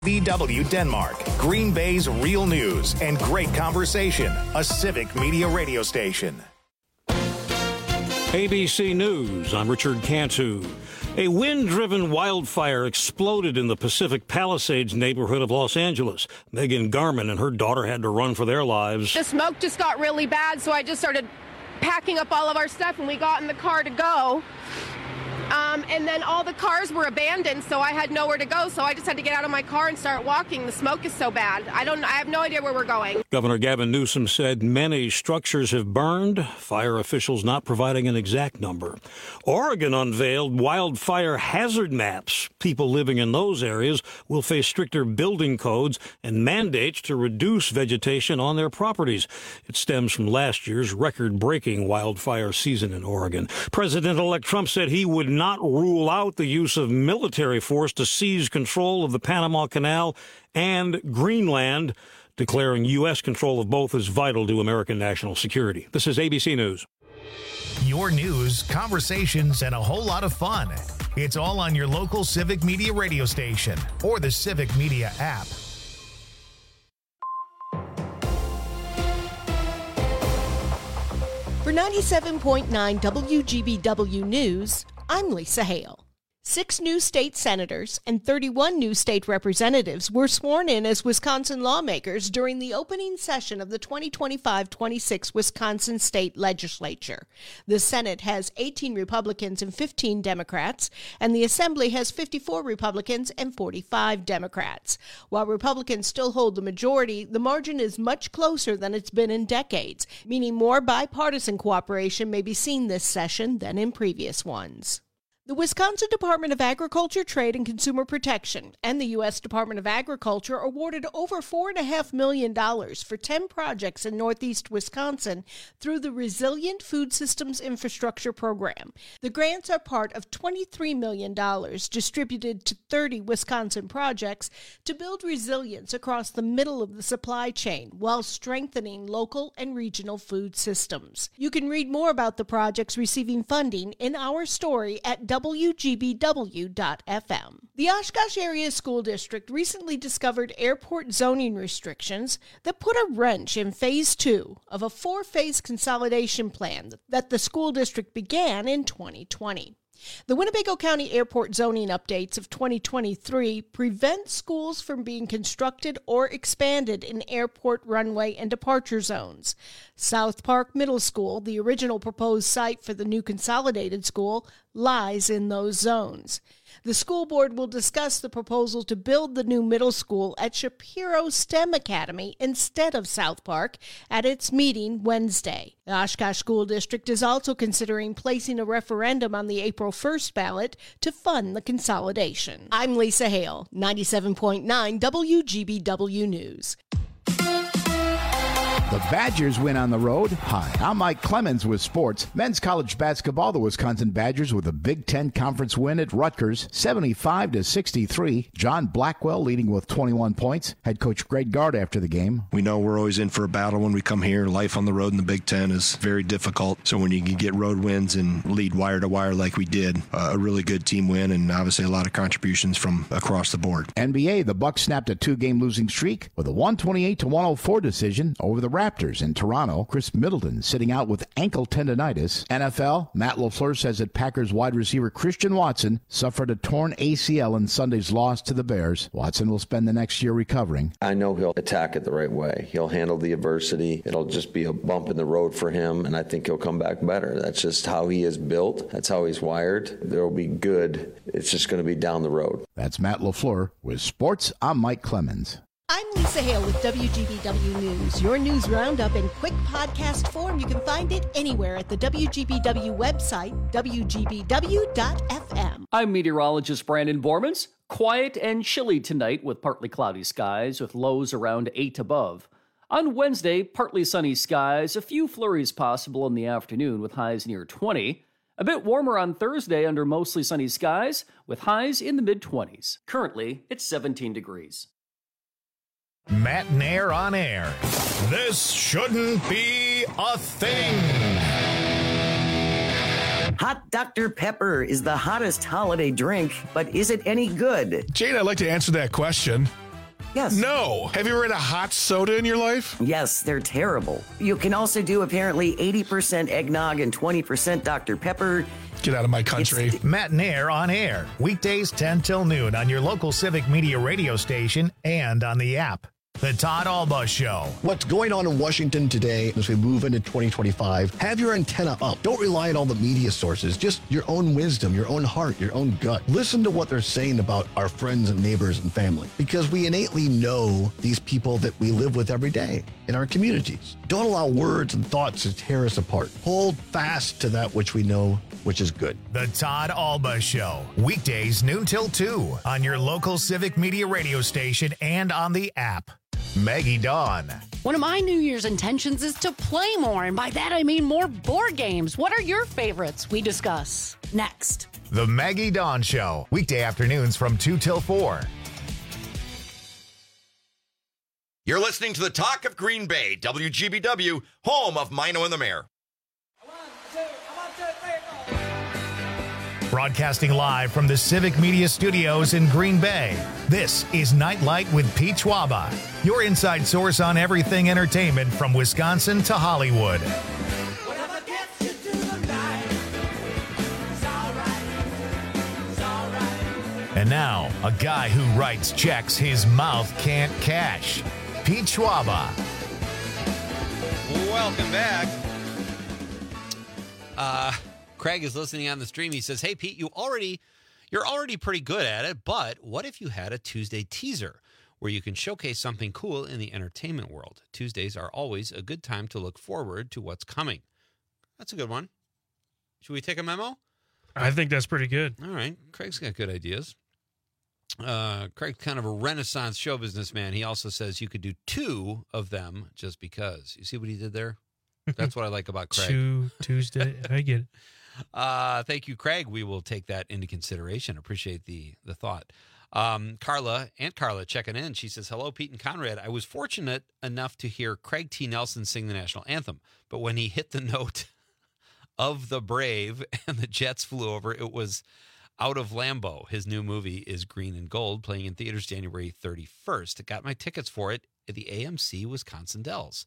VW Denmark, Green Bay's real news and great conversation, a Civic Media radio station. ABC News, I'm Richard Cantu. A wind-driven wildfire exploded in the Pacific Palisades neighborhood of Los Angeles. Megan Garman and her daughter had to run for their lives. The smoke just got really bad, so I just started packing up all of our stuff, and we got in the car to go. And then all the cars were abandoned, so I had nowhere to go, so I just had to get out of my car and start walking. The smoke is so bad. I have no idea where we're going. Governor Gavin Newsom said many structures have burned, fire officials not providing an exact number. Oregon unveiled wildfire hazard maps. People living in those areas will face stricter building codes and mandates to reduce vegetation on their properties. It stems from last year's record-breaking wildfire season in Oregon. President-elect Trump said he would not rule out the use of military force to seize control of the Panama Canal and Greenland, declaring U.S. control of both is vital to American national security. This is ABC News. Your news, conversations, and a whole lot of fun. It's all on your local Civic Media radio station or the Civic Media app. For 97.9 WGBW News, I'm Lisa Hale. 6 new state senators and 31 new state representatives were sworn in as Wisconsin lawmakers during the opening session of the 2025-26 Wisconsin State Legislature. The Senate has 18 Republicans and 15 Democrats, and the Assembly has 54 Republicans and 45 Democrats. While Republicans still hold the majority, the margin is much closer than it's been in decades, meaning more bipartisan cooperation may be seen this session than in previous ones. The Wisconsin Department of Agriculture, Trade, and Consumer Protection and the U.S. Department of Agriculture awarded over $4.5 million for 10 projects in northeast Wisconsin through the Resilient Food Systems Infrastructure Program. The grants are part of $23 million distributed to 30 Wisconsin projects to build resilience across the middle of the supply chain while strengthening local and regional food systems. You can read more about the projects receiving funding in our story at WGBW.FM. The Oshkosh Area School District recently discovered airport zoning restrictions that put a wrench in Phase 2 of a 4-phase consolidation plan that the school district began in 2020. The Winnebago County Airport zoning updates of 2023 prevent schools from being constructed or expanded in airport runway and departure zones. South Park Middle School, the original proposed site for the new consolidated school, lies in those zones. The school board will discuss the proposal to build the new middle school at Shapiro STEM Academy instead of South Park at its meeting Wednesday. The Oshkosh School District is also considering placing a referendum on the April 1st ballot to fund the consolidation. I'm Lisa Hale, 97.9 WGBW News. The Badgers win on the road. Hi, I'm Mike Clemens with sports. Men's college basketball, the Wisconsin Badgers with a Big Ten Conference win at Rutgers, 75-63. John Blackwell leading with 21 points. Head coach Greg Gard after the game. We know we're always in for a battle when we come here. Life on the road in the Big Ten is very difficult. So when you can get road wins and lead wire to wire like we did, a really good team win and obviously a lot of contributions from across the board. NBA, the Bucks snapped a 2-game losing streak with a 128-104 decision over the Raptors in Toronto. Chris Middleton sitting out with ankle tendonitis. NFL, Matt LaFleur says that Packers wide receiver Christian Watson suffered a torn ACL in Sunday's loss to the Bears. Watson will spend the next year recovering. I know he'll attack it the right way. He'll handle the adversity. It'll just be a bump in the road for him, and I think he'll come back better. That's just how he is built. That's how he's wired. There will be good. It's just going to be down the road. That's Matt LaFleur with sports. I'm Mike Clemens. I'm Lisa Hale with WGBW News. Your news roundup in quick podcast form. You can find it anywhere at the WGBW website, WGBW.FM. I'm meteorologist Brandon Bormans. Quiet and chilly tonight with partly cloudy skies with lows around 8 above. On Wednesday, partly sunny skies, a few flurries possible in the afternoon with highs near 20. A bit warmer on Thursday under mostly sunny skies with highs in the mid-20s. Currently, it's 17 degrees. Matt Nair on air. This shouldn't be a thing. Hot Dr. Pepper is the hottest holiday drink, but is it any good? Jane, I'd like to answer that question. Yes. No. Have you ever had a hot soda in your life? Yes, they're terrible. You can also do apparently 80% eggnog and 20% Dr. Pepper. Get out of my country. Matt and Air on air. Weekdays 10 till noon on your local Civic Media radio station and on the app. The Todd Alba Show. What's going on in Washington today as we move into 2025? Have your antenna up. Don't rely on all the media sources. Just your own wisdom, your own heart, your own gut. Listen to what they're saying about our friends and neighbors and family, because we innately know these people that we live with every day in our communities. Don't allow words and thoughts to tear us apart. Hold fast to that which we know, which is good. The Todd Alba Show. Weekdays noon till 2 on your local Civic Media radio station and on the app. Maggie Dawn. One of my New Year's intentions is to play more, and by that I mean more board games. What are your favorites? We discuss next. The Maggie Dawn Show. Weekday afternoons from 2 till 4. You're listening to the Talk of Green Bay, WGBW, home of Mino and the Mayor. Broadcasting live from the Civic Media Studios in Green Bay, this is Nightlight with Pete Schwaba, your inside source on everything entertainment from Wisconsin to Hollywood. And now, a guy who writes checks his mouth can't cash, Pete Schwaba. Welcome back. Craig is listening on the stream. He says, "Hey Pete, you're already pretty good at it, but what if you had a Tuesday teaser where you can showcase something cool in the entertainment world? Tuesdays are always a good time to look forward to what's coming." That's a good one. Should we take a memo? I think that's pretty good. All right. Craig's got good ideas. Craig's kind of a Renaissance show businessman. He also says you could do 2 of them just because. You see what he did there? That's what I like about Craig. Tuesday. I get it. Thank you, Craig. We will take that into consideration. Appreciate the thought. Aunt Carla checking in. She says, "Hello, Pete and Conrad. I was fortunate enough to hear Craig T. Nelson sing the national anthem, but when he hit the note of the Brave and the Jets flew over, it was Out of Lambeau. His new movie is Green and Gold, playing in theaters January 31st. I got my tickets for it at the AMC Wisconsin Dells."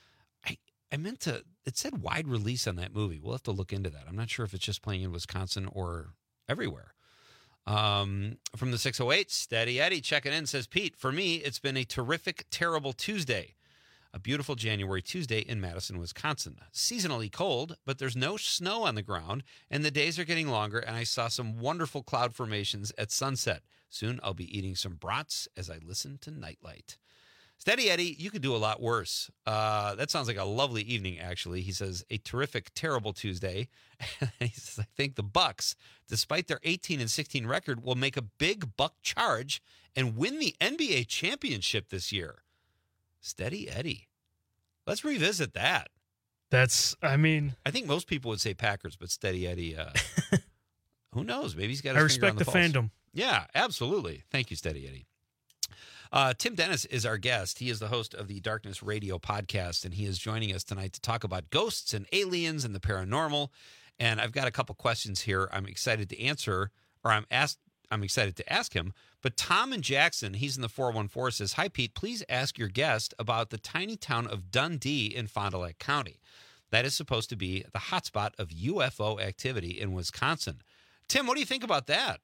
I meant to, it said wide release on that movie. We'll have to look into that. I'm not sure if it's just playing in Wisconsin or everywhere. From the 608, Steady Eddie checking in says, "Pete, for me, it's been a terrific, terrible Tuesday. A beautiful January Tuesday in Madison, Wisconsin. Seasonally cold, but there's no snow on the ground, and the days are getting longer, and I saw some wonderful cloud formations at sunset. Soon I'll be eating some brats as I listen to Nightlight." Steady Eddie, you could do a lot worse. That sounds like a lovely evening, actually. He says, "A terrific, terrible Tuesday." He says, "I think the Bucks, despite their 18-16 record, will make a big buck charge and win the NBA championship this year." Steady Eddie. Let's revisit that. I think most people would say Packers, but Steady Eddie, who knows? Maybe he's got his I respect finger on the the pulse. fandom. Yeah, absolutely. Thank you, Steady Eddie. Tim Dennis is our guest. He is the host of the Darkness Radio podcast, and he is joining us tonight to talk about ghosts and aliens and the paranormal. And I've got a couple questions here I'm excited to answer, or I'm excited to ask him. But Tom in Jackson, he's in the 414, says, "Hi, Pete. Please ask your guest about the tiny town of Dundee in Fond du Lac County. That is supposed to be the hotspot of UFO activity in Wisconsin." Tim, what do you think about that?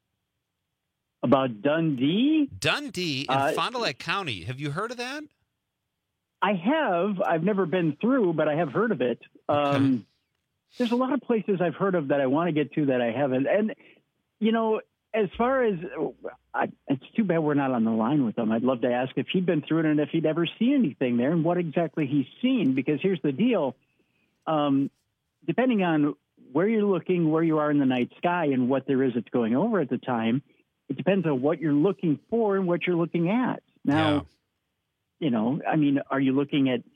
About Dundee? Dundee in Fond du Lac County. Have you heard of that? I have. I've never been through, but I have heard of it. Okay. There's a lot of places I've heard of that I want to get to that I haven't. And, you know, as far as it's too bad we're not on the line with him. I'd love to ask if he'd been through it and if he'd ever seen anything there and what exactly he's seen. Because here's the deal. Depending on where you're looking, where you are in the night sky, and what there is that's going over at the time, it depends on what you're looking for and what you're looking at. Now, you know, I mean, are you looking at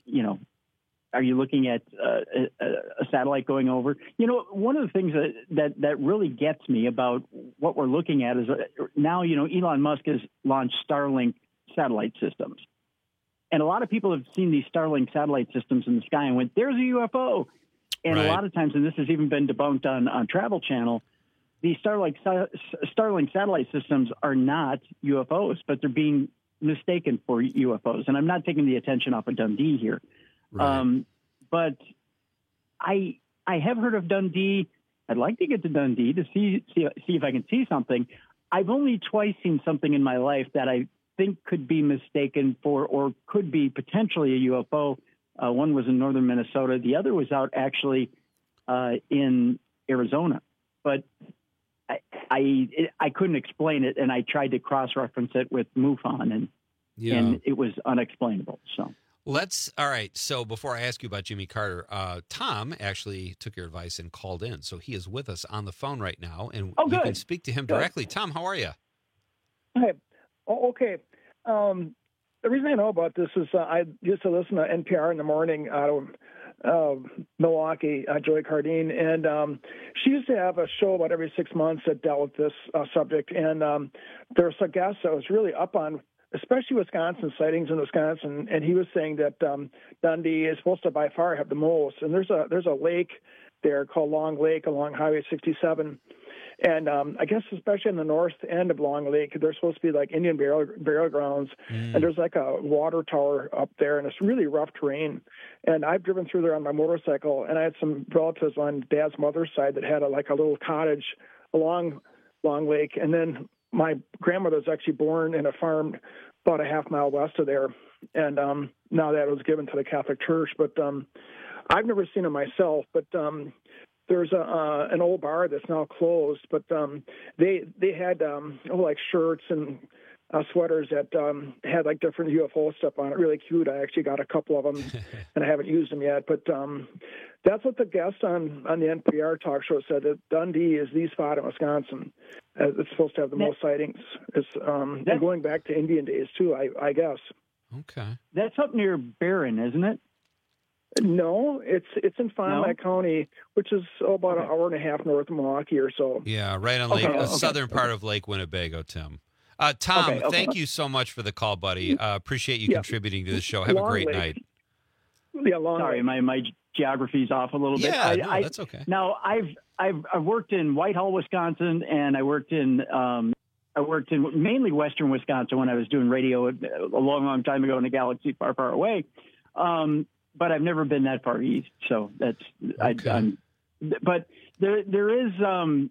a satellite going over? You know, one of the things that really gets me about what we're looking at is now, you know, Elon Musk has launched Starlink satellite systems. And a lot of people have seen these Starlink satellite systems in the sky and went, "There's a UFO." And a lot of times, and this has even been debunked on Travel Channel, these Starlink satellite systems are not UFOs, but they're being mistaken for UFOs. And I'm not taking the attention off of Dundee here. Right. But I have heard of Dundee. I'd like to get to Dundee to see if I can see something. I've only twice seen something in my life that I think could be mistaken for or could be potentially a UFO. One was in northern Minnesota. The other was out actually in Arizona. But I couldn't explain it, and I tried to cross-reference it with MUFON, and it was unexplainable. So all right. So before I ask you about Jimmy Carter, Tom actually took your advice and called in. So he is with us on the phone right now, and you can speak to him directly. Tom, how are you? Hi. Oh, okay. The reason I know about this is I used to listen to NPR in the morning out of Milwaukee, Joy Cardine, and she used to have a show about every 6 months that dealt with this subject. And there was a guest that was really up on, especially Wisconsin sightings in Wisconsin, and he was saying that Dundee is supposed to by far have the most. And there's a lake there called Long Lake along Highway 67. And I guess especially in the north end of Long Lake, there's supposed to be like Indian burial grounds, and there's like a water tower up there, and it's really rough terrain. And I've driven through there on my motorcycle, and I had some relatives on Dad's mother's side that had a little cottage along Long Lake. And then my grandmother was actually born in a farm about a half mile west of there, and now that was given to the Catholic Church. But I've never seen it myself, but there's an old bar that's now closed, but they had like shirts and sweaters that had like different UFO stuff on it. Really cute. I actually got a couple of them, and I haven't used them yet. But that's what the guest on the NPR talk show said, that Dundee is the spot in Wisconsin. It's supposed to have the most sightings. It's going back to Indian days too, I guess. Okay. That's up near Barron, isn't it? No, it's in Fond du Lac County, which is about an hour and a half north of Milwaukee or so. Yeah, right on southern part of Lake Winnebago, Tim. Tom, thank you so much for the call, buddy. Appreciate you contributing to the show. Have a great night. Yeah, Sorry, my geography's off a little bit. Yeah, that's okay. Now, I've worked in Whitehall, Wisconsin, and I worked in mainly western Wisconsin when I was doing radio a long time ago in a galaxy far, far away. But I've never been that far east, so that's okay. But there is.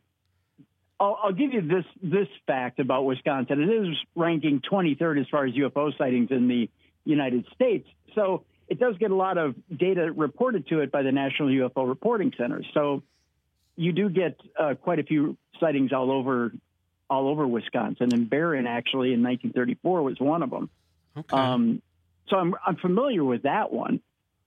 I'll give you this fact about Wisconsin. It is ranking 23rd as far as UFO sightings in the United States. So it does get a lot of data reported to it by the National UFO Reporting Center. So you do get quite a few sightings all over Wisconsin. And Barron actually in 1934 was one of them. Okay. So I'm familiar with that one.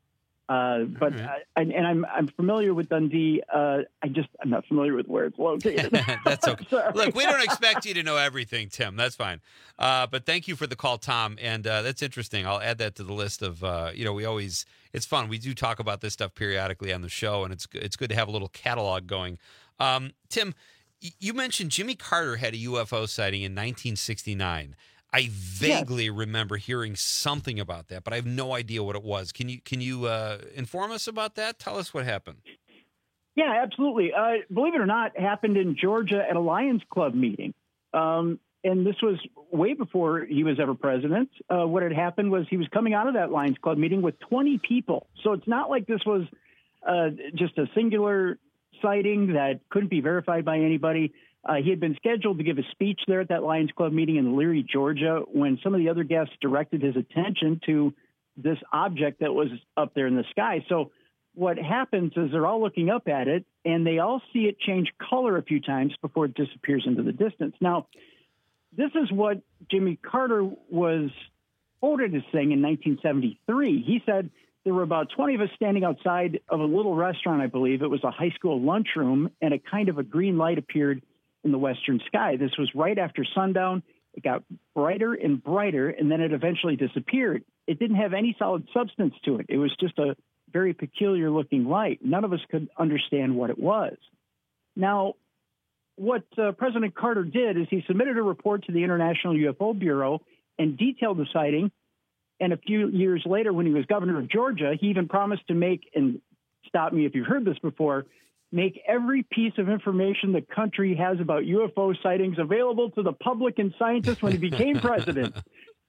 But I'm familiar with Dundee. I'm not familiar with where it's located. That's okay. Look, we don't expect you to know everything, Tim. That's fine. But thank you for the call, Tom. And that's interesting. I'll add that to the list of, it's fun. We do talk about this stuff periodically on the show, and it's good to have a little catalog going. Tim, you mentioned Jimmy Carter had a UFO sighting in 1969. I vaguely remember hearing something about that, but I have no idea what it was. Can you inform us about that? Tell us what happened. Yeah, absolutely. Believe it or not, happened in Georgia at a Lions Club meeting. And this was way before he was ever president. What had happened was he was coming out of that Lions Club meeting with 20 people. So it's not like this was just a singular sighting that couldn't be verified by anybody. He had been scheduled to give a speech there at that Lions Club meeting in Leary, Georgia, when some of the other guests directed his attention to this object that was up there in the sky. So what happens is they're all looking up at it, and they all see it change color a few times before it disappears into the distance. Now, this is what Jimmy Carter was quoted as saying in 1973. He said there were about 20 of us standing outside of a little restaurant, I believe. It was a high school lunchroom, and a kind of a green light appeared in the western sky. This was right after sundown. It got brighter and brighter, and then it eventually disappeared. It didn't have any solid substance to it. It was just a very peculiar looking light. None of us could understand what it was. Now, what President Carter did is he submitted a report to the International UFO Bureau and detailed the sighting. And a few years later, when he was governor of Georgia, he even promised to make, and stop me if you've heard this before, make every piece of information the country has about UFO sightings available to the public and scientists when he became president.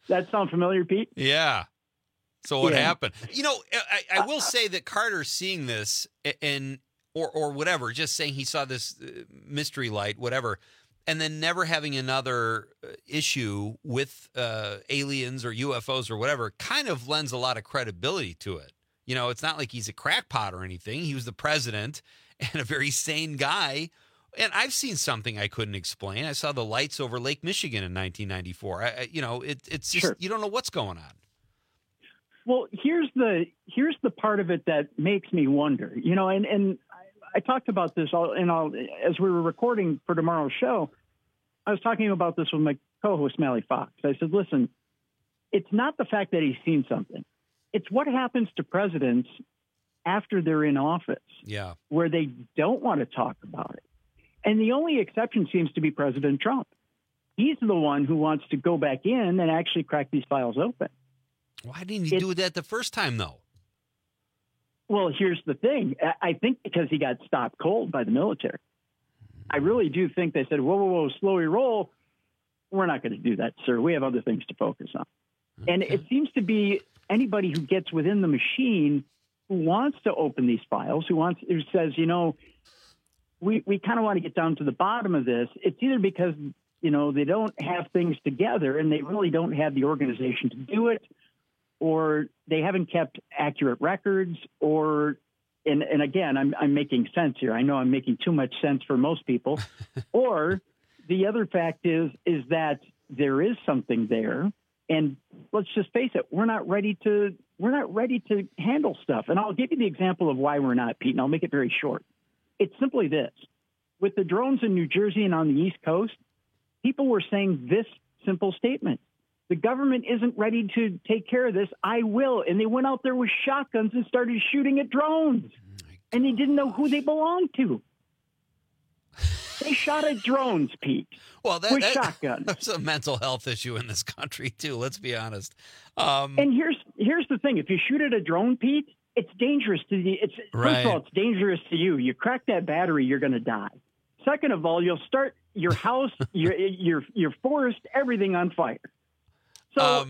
That sound familiar, Pete? Yeah. So what Yeah. happened? I will say that Carter seeing this or whatever, just saying he saw this mystery light, whatever, and then never having another issue with aliens or UFOs or whatever, kind of lends a lot of credibility to it. It's not like he's a crackpot or anything. He was the president and a very sane guy. And I've seen something I couldn't explain. I saw the lights over Lake Michigan in 1994. It's just, Sure. You don't know what's going on. Well, here's the part of it that makes me wonder, and I talked about this as we were recording for tomorrow's show. I was talking about this with my co-host, Mally Fox. I said, listen, it's not the fact that he's seen something. It's what happens to presidents after they're in office, where they don't want to talk about it. And the only exception seems to be President Trump. He's the one who wants to go back in and actually crack these files open. Why didn't he do that the first time, though? Well, here's the thing. I think because he got stopped cold by the military. I really do think they said, whoa, slow your roll. We're not going to do that, sir. We have other things to focus on. Okay. And it seems to be anybody who gets within the machine who wants to open these files, who says, we kind of want to get down to the bottom of this. It's either because, they don't have things together and they really don't have the organization to do it, or they haven't kept accurate records, and again, I'm making sense here. I know I'm making too much sense for most people. Or the other fact is that there is something there, and let's just face it, we're not ready to handle stuff. And I'll give you the example of why we're not, Pete, and I'll make it very short. It's simply this. With the drones in New Jersey and on the East Coast, people were saying this simple statement. The government isn't ready to take care of this. I will. And they went out there with shotguns and started shooting at drones. And they didn't know who they belonged to. They shot at drones, Pete. Well, with shotguns. That's a mental health issue in this country, too. Let's be honest. And here's the thing. If you shoot at a drone, Pete, it's dangerous to you. First of all, it's dangerous to you. You crack that battery, you're going to die. Second of all, you'll start your house, your forest, everything on fire. So,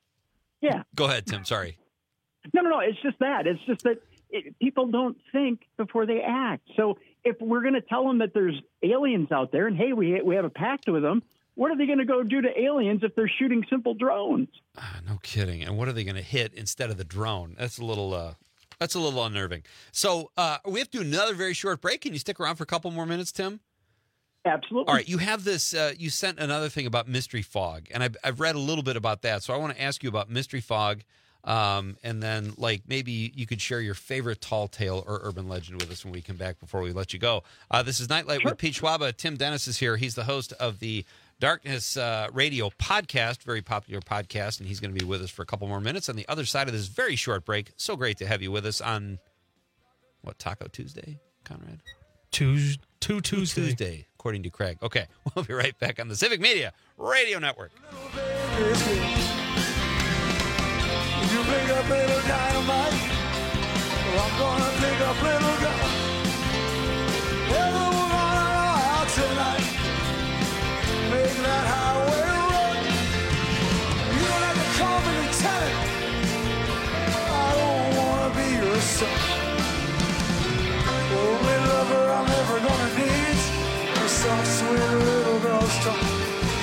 Go ahead, Tim. Sorry. No. It's just that. It's just that people don't think before they act. So if we're going to tell them that there's aliens out there and, hey, we have a pact with them, what are they going to go do to aliens if they're shooting simple drones? No kidding. And what are they going to hit instead of the drone? That's a little unnerving. So we have to do another very short break. Can you stick around for a couple more minutes, Tim? Absolutely. All right. You have this, you sent another thing about mystery fog, and I've read a little bit about that. So I want to ask you about mystery fog, and then maybe you could share your favorite tall tale or urban legend with us when we come back before we let you go. This is Nightlight with Pete Schwaba. Tim Dennis is here. He's the host of the Darkness Radio podcast, very popular podcast, and he's going to be with us for a couple more minutes on the other side of this very short break. So great to have you with us on, Taco Tuesday, Conrad? Tuesday, according to Craig. Okay, we'll be right back on the Civic Media Radio Network. You pick up little dynamite, I'm gonna pick up little gun. We're gonna go out tonight, make that highway run. You don't have to call me lieutenant, I don't wanna be your son. Only lover I'm ever gonna need, a soft, sweet little girl's tongue.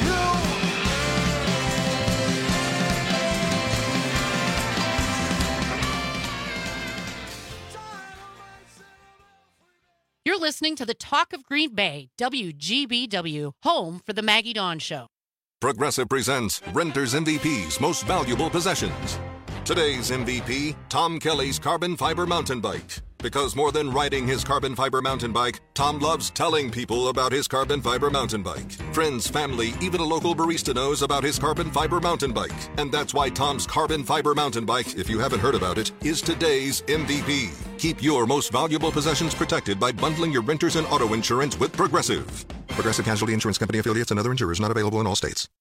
You're listening to the Talk of Green Bay, WGBW, home for the Maggie Dawn Show. Progressive presents Renter's MVP's Most Valuable Possessions. Today's MVP, Tom Kelly's carbon fiber mountain bike. Because more than riding his carbon fiber mountain bike, Tom loves telling people about his carbon fiber mountain bike. Friends, family, even a local barista knows about his carbon fiber mountain bike. And that's why Tom's carbon fiber mountain bike, if you haven't heard about it, is today's MVP. Keep your most valuable possessions protected by bundling your renters and auto insurance with Progressive. Progressive Casualty Insurance Company affiliates and other insurers not available in all states.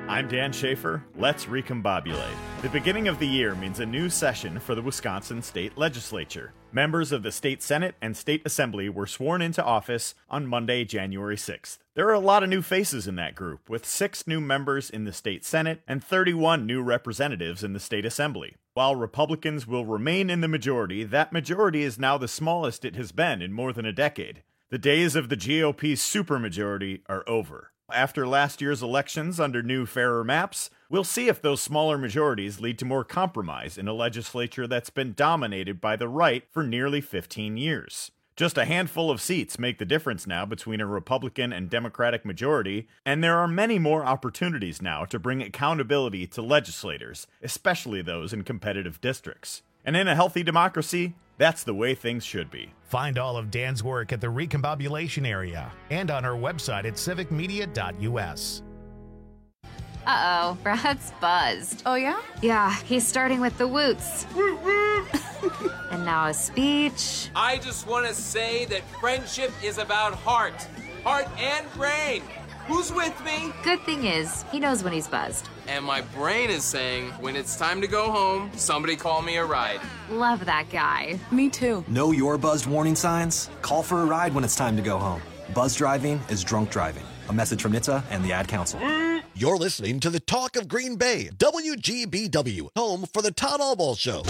I'm Dan Schaefer. Let's recombobulate. The beginning of the year means a new session for the Wisconsin State Legislature. Members of the State Senate and State Assembly were sworn into office on Monday, January 6th. There are a lot of new faces in that group, with 6 new members in the State Senate and 31 new representatives in the State Assembly. While Republicans will remain in the majority, that majority is now the smallest it has been in more than a decade. The days of the GOP's supermajority are over. After last year's elections under new, fairer maps, we'll see if those smaller majorities lead to more compromise in a legislature that's been dominated by the right for nearly 15 years. Just a handful of seats make the difference now between a Republican and Democratic majority, and there are many more opportunities now to bring accountability to legislators, especially those in competitive districts. And in a healthy democracy, that's the way things should be. Find all of Dan's work at the Recombobulation Area and on our website at civicmedia.us. Uh-oh, Brad's buzzed. Oh, yeah? Yeah, he's starting with the woots. And now a speech. I just want to say that friendship is about heart and brain. Who's with me? Good thing is, he knows when he's buzzed. And my brain is saying, when it's time to go home, somebody call me a ride. Love that guy. Me too. Know your buzzed warning signs? Call for a ride when it's time to go home. Buzz driving is drunk driving. A message from NHTSA and the Ad Council. You're listening to the Talk of Green Bay, WGBW, home for the Todd Albaugh Show.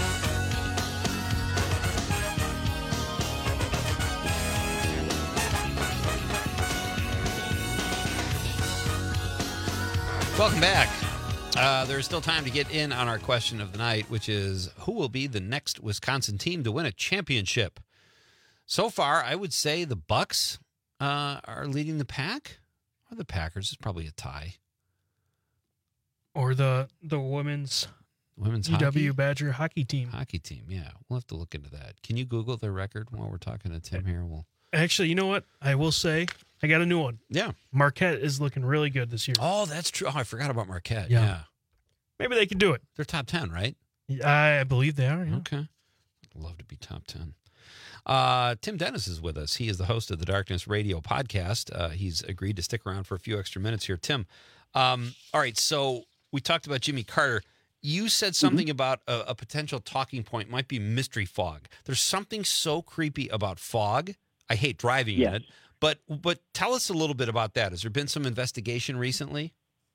Welcome back. There's still time to get in on our question of the night, which is, who will be the next Wisconsin team to win a championship? So far, I would say the Bucks are leading the pack, or the Packers. It's probably a tie. Or the women's UW hockey? Badger hockey team. Hockey team, yeah. We'll have to look into that. Can you Google their record while we're talking to Tim here? Actually, you know what? I will say, I got a new one. Yeah. Marquette is looking really good this year. Oh, that's true. Oh, I forgot about Marquette. Yeah. Maybe they can do it. They're top 10, right? I believe they are, yeah. Okay. I'd love to be top 10. Tim Dennis is with us. He is the host of the Darkness Radio podcast. He's agreed to stick around for a few extra minutes here. Tim, all right, so we talked about Jimmy Carter. You said something about a potential talking point might be mystery fog. There's something so creepy about fog. I hate driving in it, but tell us a little bit about that. Has there been some investigation recently?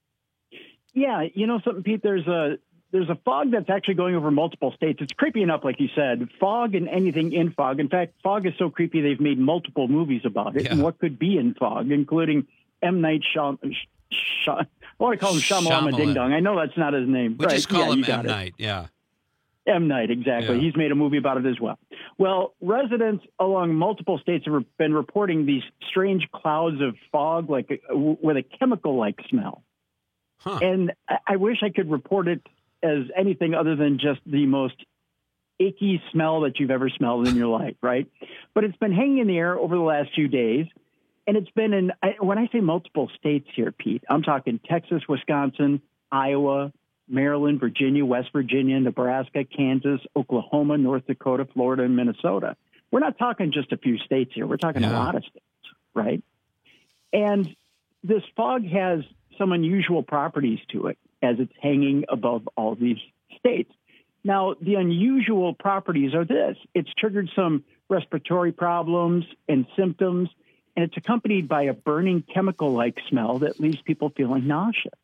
Yeah, you know something, Pete, there's a fog that's actually going over multiple states. It's creepy enough, like you said, fog and anything in fog. In fact, fog is so creepy they've made multiple movies about it and what could be in fog, including M. Night Shyamalan. I want to call him Shyamalan Ding Dong. I know that's not his name. We just call him M. Night, yeah. M. Night, exactly. Yeah. He's made a movie about it as well. Well, residents along multiple states have been reporting these strange clouds of fog, like with a chemical-like smell. Huh. And I wish I could report it as anything other than just the most icky smell that you've ever smelled in your life, right? But it's been hanging in the air over the last few days. And it's been when I say multiple states here, Pete, I'm talking Texas, Wisconsin, Iowa, Maryland, Virginia, West Virginia, Nebraska, Kansas, Oklahoma, North Dakota, Florida, and Minnesota. We're not talking just a few states here. We're talking a lot of states, right? And this fog has some unusual properties to it as it's hanging above all these states. Now, the unusual properties are this. It's triggered some respiratory problems and symptoms, and it's accompanied by a burning chemical-like smell that leaves people feeling nauseous.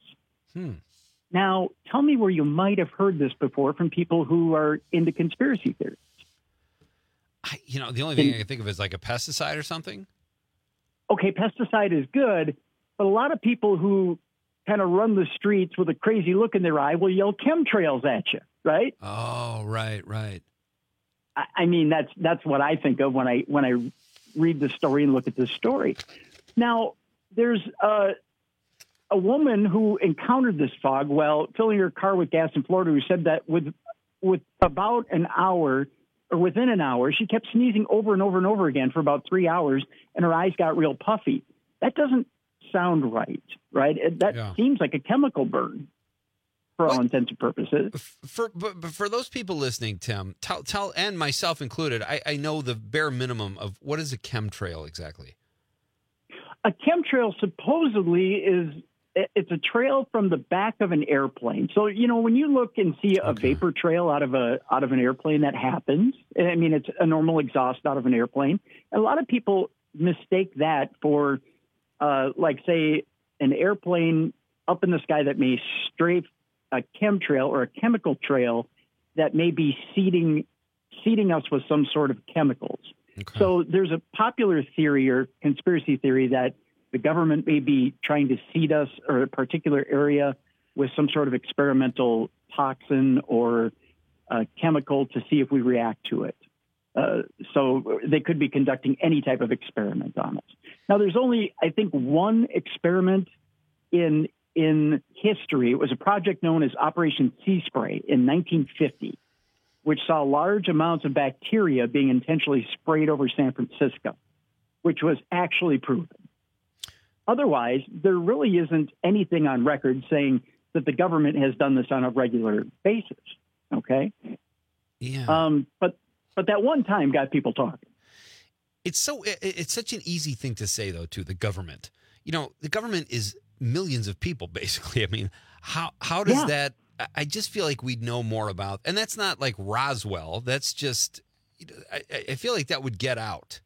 Now, tell me where you might have heard this before from people who are into conspiracy theories. The only thing I can think of is like a pesticide or something. Okay, pesticide is good, but a lot of people who kind of run the streets with a crazy look in their eye will yell chemtrails at you, right? Oh, right. I mean, that's what I think of when I read the story and look at this story. Now, there's a woman who encountered this fog while filling her car with gas in Florida, who said that with about an hour or within an hour, she kept sneezing over and over and over again for about 3 hours, and her eyes got real puffy. That doesn't sound right? That seems like a chemical burn for all intents and purposes. But for those people listening, Tim, tell and myself included, I know the bare minimum of what is a chemtrail exactly. A chemtrail supposedly is it's a trail from the back of an airplane. So, when you look and see a vapor trail out of an airplane, that happens. I mean, it's a normal exhaust out of an airplane. A lot of people mistake that for, say, an airplane up in the sky that may strafe a chemtrail or a chemical trail that may be seeding us with some sort of chemicals. Okay. So there's a popular theory or conspiracy theory that the government may be trying to seed us or a particular area with some sort of experimental toxin or chemical to see if we react to it. So they could be conducting any type of experiment on us. Now, there's only, I think, one experiment in history. It was a project known as Operation Sea Spray in 1950, which saw large amounts of bacteria being intentionally sprayed over San Francisco, which was actually proven. Otherwise, there really isn't anything on record saying that the government has done this on a regular basis. Okay. Yeah. But that one time got people talking. It's such an easy thing to say, though, to the government. The government is millions of people, basically. I mean, how does that? I just feel like we'd know more about, and that's not like Roswell. That's just, I feel like that would get out.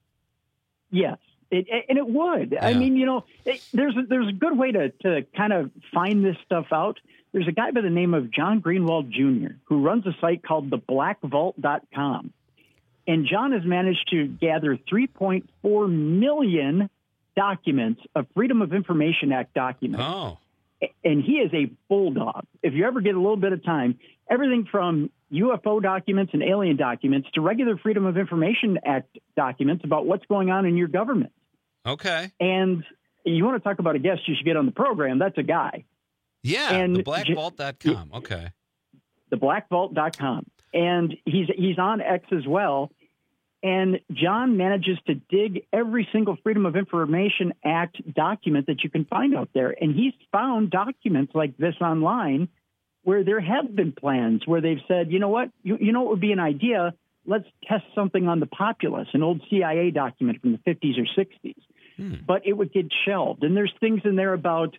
Yes. And it would. Yeah. I mean, there's a good way to kind of find this stuff out. There's a guy by the name of John Greenwald Jr. who runs a site called theblackvault.com. And John has managed to gather 3.4 million documents of Freedom of Information Act documents. Oh. And he is a bulldog. If you ever get a little bit of time, everything from UFO documents and alien documents to regular Freedom of Information Act documents about what's going on in your government. Okay. And you want to talk about a guest you should get on the program, that's a guy. Yeah, and theblackvault.com. Okay. Theblackvault.com. And he's on X as well. And John manages to dig every single Freedom of Information Act document that you can find out there. And he's found documents like this online where there have been plans where they've said, you know what what would be an idea? Let's test something on the populace, an old CIA document from the 50s or 60s. But it would get shelved. And there's things in there about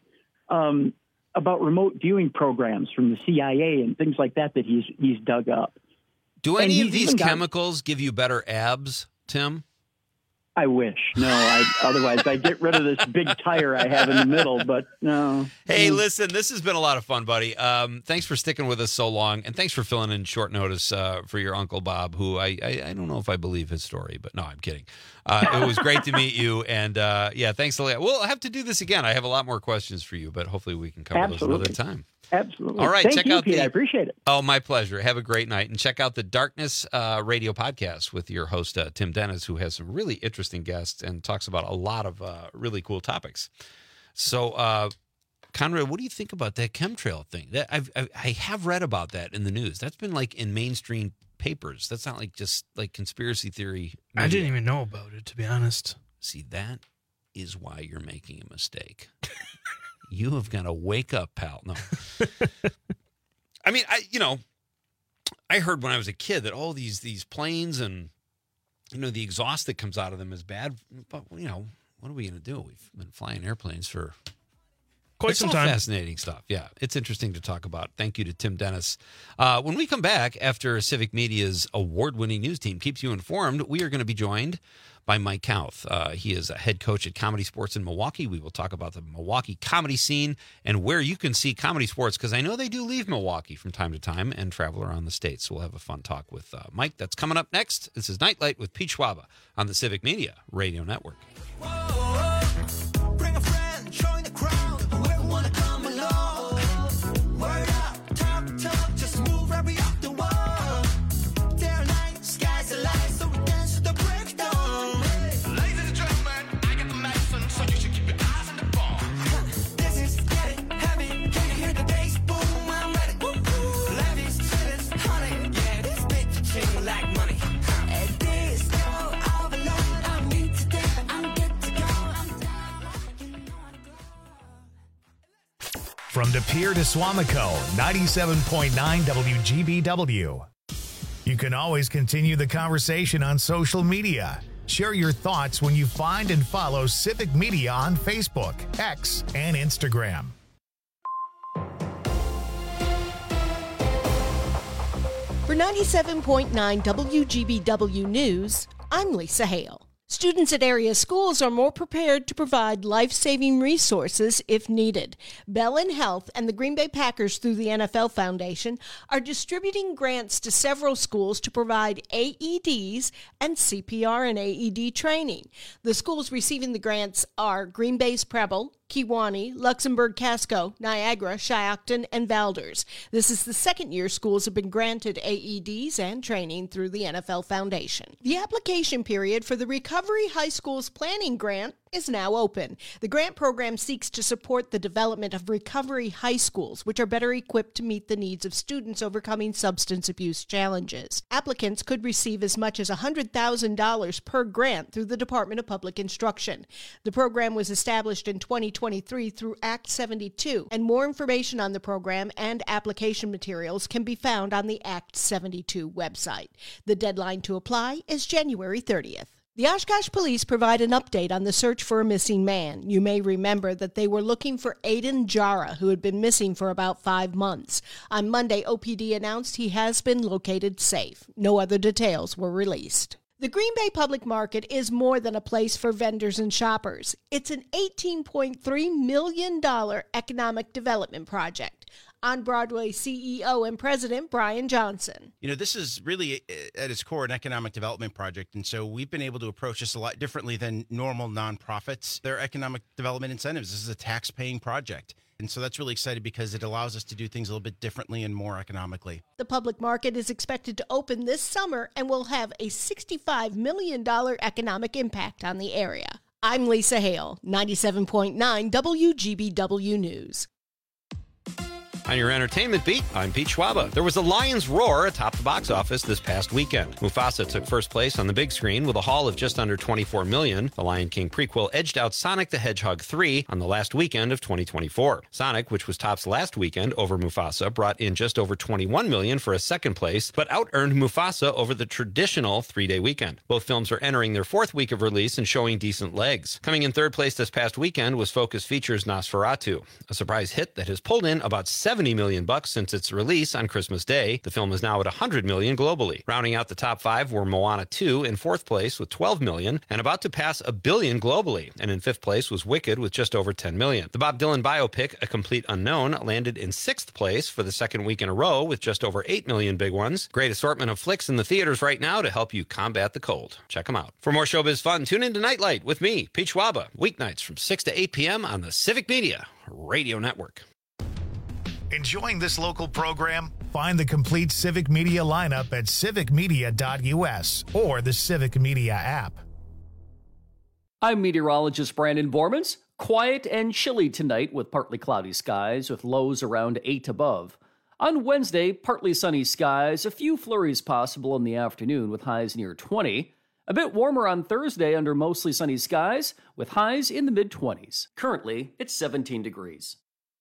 remote viewing programs from the CIA and things like that he's dug up. Do any of these chemicals give you better abs, Tim? I wish. No, otherwise I'd get rid of this big tire I have in the middle, but no. Hey, listen, this has been a lot of fun, buddy. Thanks for sticking with us so long, and thanks for filling in short notice for your Uncle Bob, who I don't know if I believe his story, but no, I'm kidding. It was great to meet you, and thanks a lot. We'll have to do this again. I have a lot more questions for you, but hopefully we can cover those another time. Absolutely. All right, Thank you, Pete. I appreciate it. Oh, my pleasure. Have a great night. And check out the Darkness Radio podcast with your host, Tim Dennis, who has some really interesting guests and talks about a lot of really cool topics. So, Conrad, what do you think about that chemtrail thing? I have read about that in the news. That's been like in mainstream papers. That's not like just like conspiracy theory media. I didn't even know about it, to be honest. See, that is why you're making a mistake. You have got to wake up, pal. No. I mean, I heard when I was a kid that all these planes and, the exhaust that comes out of them is bad. But, what are we going to do? We've been flying airplanes for quite some time. Fascinating stuff. Yeah, it's interesting to talk about. Thank you to Tim Dennis. When we come back after Civic Media's award-winning news team keeps you informed, we are going to be joined by Mike Kauth. He is a head coach at Comedy Sports in Milwaukee. We will talk about the Milwaukee comedy scene and where you can see Comedy Sports, because I know they do leave Milwaukee from time to time and travel around the state. So we'll have a fun talk with Mike. That's coming up next. This is Nightlight with Pete Schwaba on the Civic Media Radio Network. Bring a friend, join the crowd. Whoever wanna come along. Word up, talk, just move right up the wall. Day or night, sky's the limit, so we dance to the breakdown. Ladies and gentlemen, I got the medicine, so you should keep your eyes on the ball. This is getting heavy, can you hear the bass boom? I'm ready. Levies, sitters, honey, yeah, this bitch ching like money. At this go overload, I need to dance, I'm good to go. From De Pere to Swamico, 97.9 WGBW. You can always continue the conversation on social media. Share your thoughts when you find and follow Civic Media on Facebook, X, and Instagram. For 97.9 WGBW News, I'm Lisa Hale. Students at area schools are more prepared to provide life-saving resources if needed. Bellin Health and the Green Bay Packers through the NFL Foundation are distributing grants to several schools to provide AEDs and CPR and AED training. The schools receiving the grants are Green Bay's Preble, Kewanee, Luxembourg Casco, Niagara, Shiocton, and Valders. This is the second year schools have been granted AEDs and training through the NFL Foundation. The application period for the Recovery High Schools Planning Grant is now open. The grant program seeks to support the development of recovery high schools, which are better equipped to meet the needs of students overcoming substance abuse challenges. Applicants could receive as much as $100,000 per grant through the Department of Public Instruction. The program was established in 2023 through Act 72, and more information on the program and application materials can be found on the Act 72 website. The deadline to apply is January 30th. The Oshkosh Police provide an update on the search for a missing man. You may remember that they were looking for Aiden Jara, who had been missing for about 5 months. On Monday, OPD announced he has been located safe. No other details were released. The Green Bay Public Market is more than a place for vendors and shoppers. It's an $18.3 million economic development project. On Broadway CEO and President Brian Johnson. You know, this is really at its core an economic development project. And so we've been able to approach this a lot differently than normal nonprofits. Their economic development incentives. This is a tax-paying project. And so that's really exciting because it allows us to do things a little bit differently and more economically. The public market is expected to open this summer and will have a $65 million economic impact on the area. I'm Lisa Hale, 97.9 WGBW News. On your entertainment beat, I'm Pete Schwaba. There was a lion's roar atop the box office this past weekend. Mufasa took first place on the big screen with a haul of just under $24 million. The Lion King prequel edged out Sonic the Hedgehog 3 on the last weekend of 2024. Sonic, which was tops last weekend over Mufasa, brought in just over $21 million for a second place, but out-earned Mufasa over the traditional 3-day weekend. Both films are entering their fourth week of release and showing decent legs. Coming in third place this past weekend was Focus Features' Nosferatu, a surprise hit that has pulled in about $70 million since its release on Christmas Day. The film is now at $100 million globally. Rounding out the top 5 were Moana 2 in fourth place with $12 million and about to pass $1 billion globally. And in fifth place was Wicked with just over $10 million. The Bob Dylan biopic, A Complete Unknown, landed in sixth place for the second week in a row with just over 8 million big ones. Great assortment of flicks in the theaters right now to help you combat the cold. Check them out. For more showbiz fun, tune in to Nightlight with me, Pete Schwaba, weeknights from 6 to 8 p.m. on the Civic Media Radio Network. Enjoying this local program? Find the complete Civic Media lineup at civicmedia.us or the Civic Media app. I'm meteorologist Brandon Bormans. Quiet and chilly tonight with partly cloudy skies with lows around 8 above. On Wednesday, partly sunny skies, a few flurries possible in the afternoon with highs near 20. A bit warmer on Thursday under mostly sunny skies with highs in the mid-20s. Currently, it's 17 degrees.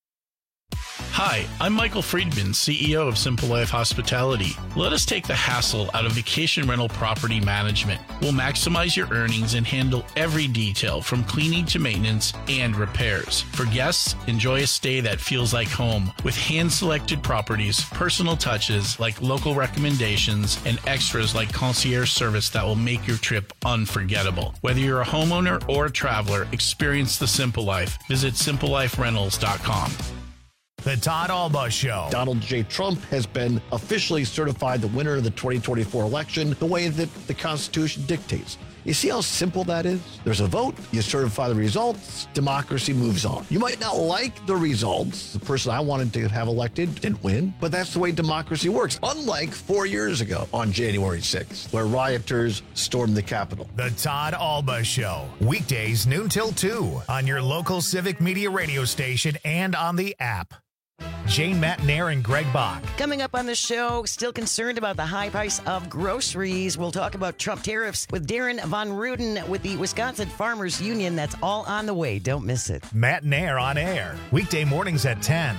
Hi, I'm Michael Friedman, CEO of Simple Life Hospitality. Let us take the hassle out of vacation rental property management. We'll maximize your earnings and handle every detail from cleaning to maintenance and repairs. For guests, enjoy a stay that feels like home with hand-selected properties, personal touches like local recommendations, and extras like concierge service that will make your trip unforgettable. Whether you're a homeowner or a traveler, experience the Simple Life. Visit simpleliferentals.com. The Todd Alba Show. Donald J. Trump has been officially certified the winner of the 2024 election the way that the Constitution dictates. You see how simple that is? There's a vote, you certify the results, democracy moves on. You might not like the results. The person I wanted to have elected didn't win, but that's the way democracy works. Unlike 4 years ago on January 6th, where rioters stormed the Capitol. The Todd Alba Show. Weekdays noon till 2 on your local Civic Media radio station and on the app. Jane Matnair and Greg Bach. Coming up on the show, still concerned about the high price of groceries. We'll talk about Trump tariffs with Darren Von Ruden with the Wisconsin Farmers Union. That's all on the way. Don't miss it. Matnair on air. Weekday mornings at 10.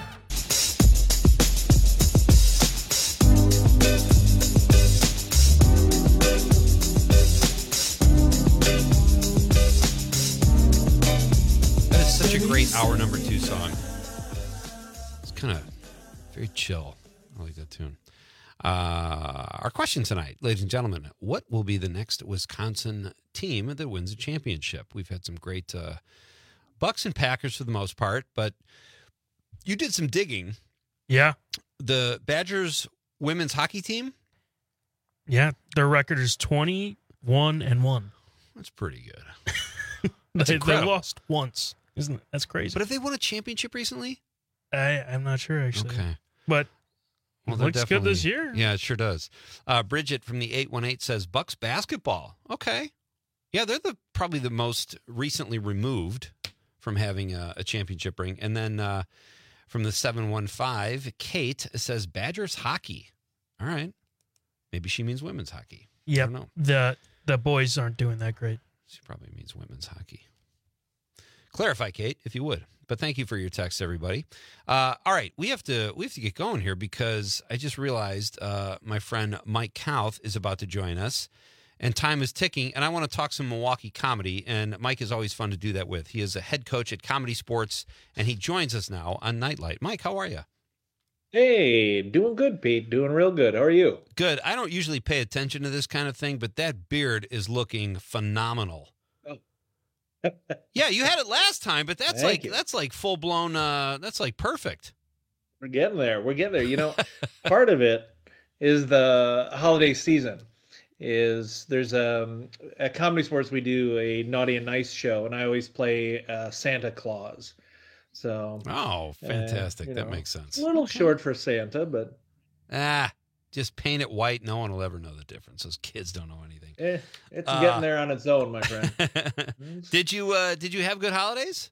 Hour number 2 song. It's kind of very chill. I like that tune. Our question tonight, ladies and gentlemen, what will be the next Wisconsin team that wins a championship? We've had some great Bucks and Packers for the most part, but you did some digging. Yeah. The Badgers women's hockey team? Yeah, their record is 21-1. That's pretty good. They lost once. Isn't it? That's crazy. But have they won a championship recently? I'm not sure, actually. Okay. But Well, it looks good this year. Yeah, it sure does. Bridget from the 818 says Bucks basketball. Okay. Yeah, they're probably the most recently removed from having a championship ring. And then from the 715, Kate says Badgers hockey. All right. Maybe she means women's hockey. Yeah. I don't know. The boys aren't doing that great. She probably means women's hockey. Clarify, Kate, if you would. But thank you for your text, everybody. All right, we have to get going here because I just realized my friend Mike Kauth is about to join us, and time is ticking. And I want to talk some Milwaukee comedy. And Mike is always fun to do that with. He is a head coach at Comedy Sports, and he joins us now on Nightlight. Mike, how are you? Hey, doing good, Pete. Doing real good. How are you? Good. I don't usually pay attention to this kind of thing, but that beard is looking phenomenal. Yeah, you had it last time, but that's like full blown. That's like perfect. We're getting there. You know, part of it is the holiday season. There's at Comedy Sports we do a Naughty and Nice show, and I always play Santa Claus. So fantastic! That makes sense. A little short for Santa, but just paint it white. No one will ever know the difference. Those kids don't know anything. It's getting there on its own, my friend. Did you have good holidays?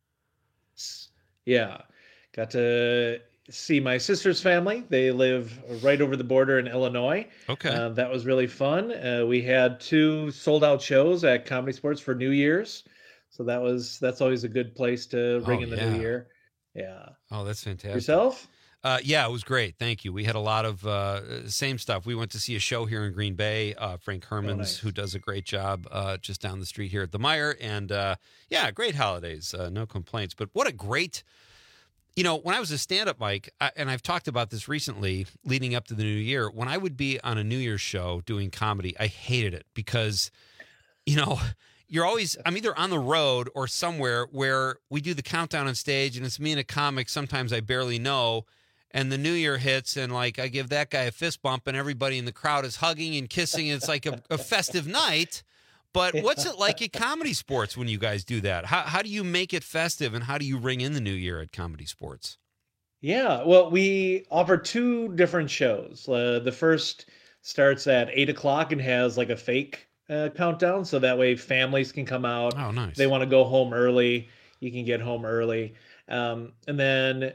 Yeah, got to see my sister's family. They live right over the border in Illinois. Okay, that was really fun. We had 2 sold out shows at Comedy Sports for New Year's, so that's always a good place to ring in the new year. Yeah. Oh, that's fantastic. Yourself? Yeah, it was great. Thank you. We had a lot of same stuff. We went to see a show here in Green Bay, Frank Herman's, who does a great job just down the street here at the Meijer. And great holidays. No complaints. But what a great, when I was a stand-up, Mike, and I've talked about this recently leading up to the new year, when I would be on a New Year's show doing comedy, I hated it because, you're always, I'm either on the road or somewhere where we do the countdown on stage and it's me and a comic sometimes I barely know. And the new year hits, and I give that guy a fist bump, and everybody in the crowd is hugging and kissing. And it's like a festive night. But what's it like at Comedy Sports when you guys do that? How do you make it festive, and how do you ring in the new year at Comedy Sports? Yeah, well, we offer 2 different shows. The first starts at 8:00 and has a fake countdown, so that way families can come out. Oh, nice. They want to go home early. You can get home early, and then.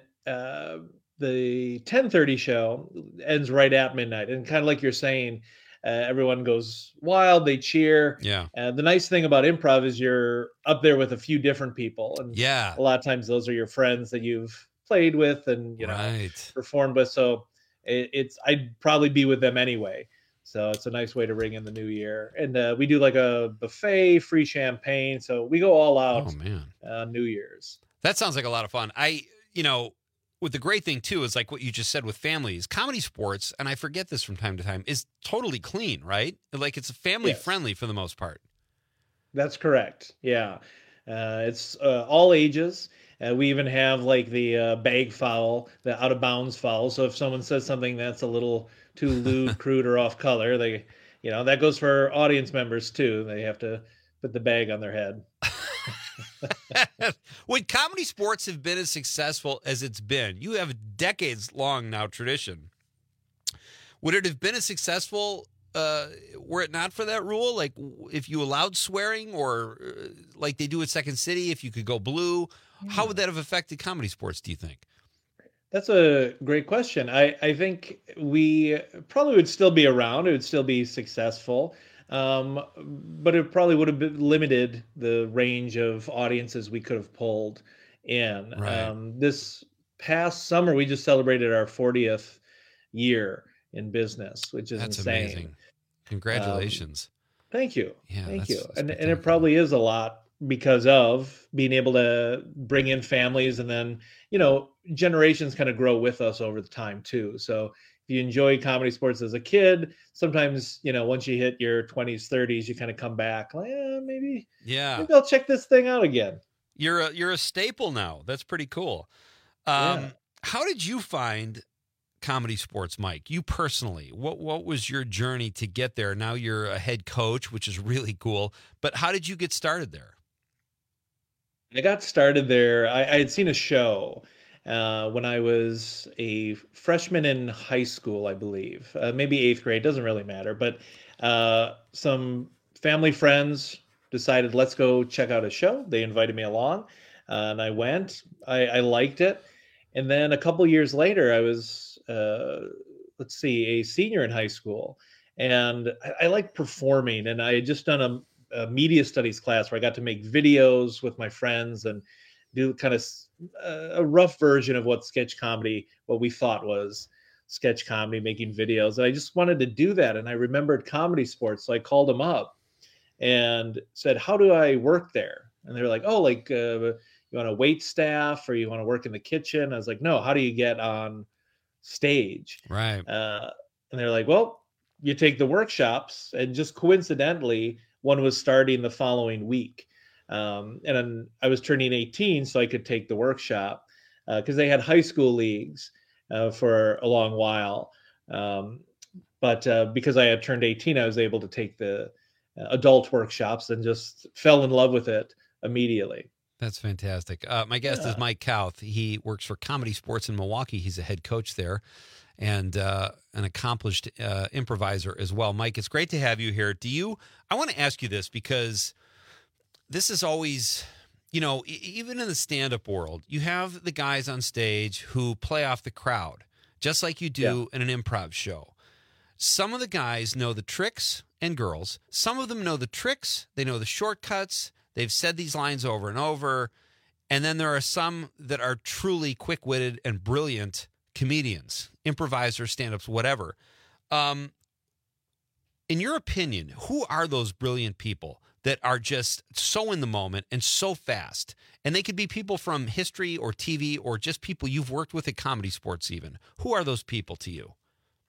The 10:30 show ends right at midnight. And kind of like you're saying, everyone goes wild. They cheer. Yeah. The nice thing about improv is you're up there with a few different people. And yeah, a lot of times those are your friends that you've played with and, performed with. So I'd probably be with them anyway. So it's a nice way to ring in the new year. And we do a buffet, free champagne. So we go all out on New Year's. That sounds like a lot of fun. With the great thing, too, is what you just said with families. Comedy Sports, and I forget this from time to time, is totally clean, right? It's family-friendly for the most part. That's correct. Yeah. It's all ages. We even have the bag foul, the out-of-bounds foul. So if someone says something that's a little too lewd, crude, or off-color, that goes for audience members, too. They have to put the bag on their head. Would Comedy Sports have been as successful as it's been? You have a decades-long now tradition. Would it have been as successful were it not for that rule? If you allowed swearing or like they do at Second City, if you could go blue, how would that have affected Comedy Sports, do you think? That's a great question. I think we probably would still be around. It would still be successful. But it probably would have been limited the range of audiences we could have pulled in. Right. This past summer, we just celebrated our 40th year in business, which is That's insane. Amazing. Congratulations. Thank you. Yeah, Thank you. that's And it probably is a lot because of being able to bring in families, and then, generations kind of grow with us over the time too. So if you enjoy comedy sports as a kid, sometimes, once you hit your 20s, 30s, you kind of come back like, maybe I'll check this thing out again. You're a staple now. That's pretty cool. How did you find comedy sports, Mike? You personally, what was your journey to get there? Now you're a head coach, which is really cool. But how did you get started there? I got started there. I had seen a show when I was a freshman in high school, I believe, maybe 8th grade. Doesn't really matter. But some family friends decided, let's go check out a show. They invited me along, and I went. I liked it. And then a couple years later, I was, a senior in high school. And I liked performing. And I had just done a media studies class where I got to make videos with my friends and do kind of a rough version of what we thought was sketch comedy, making videos. And I just wanted to do that. And I remembered comedy sports. So I called them up and said, how do I work there? And they were like, you want to wait staff or you want to work in the kitchen? I was like, no, how do you get on stage? Right. And they're like, well, you take the workshops. And just coincidentally, one was starting the following week. And then I was turning 18, so I could take the workshop because they had high school leagues for a long while. But because I had turned 18, I was able to take the adult workshops and just fell in love with it immediately. That's fantastic. My guest is Mike Kauth. He works for Comedy Sports in Milwaukee. He's a head coach there and an accomplished improviser as well. Mike, it's great to have you here. I want to ask you this because this is always, even in the stand-up world, you have the guys on stage who play off the crowd, just like you do in an improv show. Some of the guys know the tricks, and girls. Some of them know the tricks. They know the shortcuts. They've said these lines over and over. And then there are some that are truly quick-witted and brilliant comedians, improvisers, stand-ups, whatever. In your opinion, who are those brilliant people that are just so in the moment and so fast? And they could be people from history or TV or just people you've worked with at Comedy Sports even. Who are those people to you?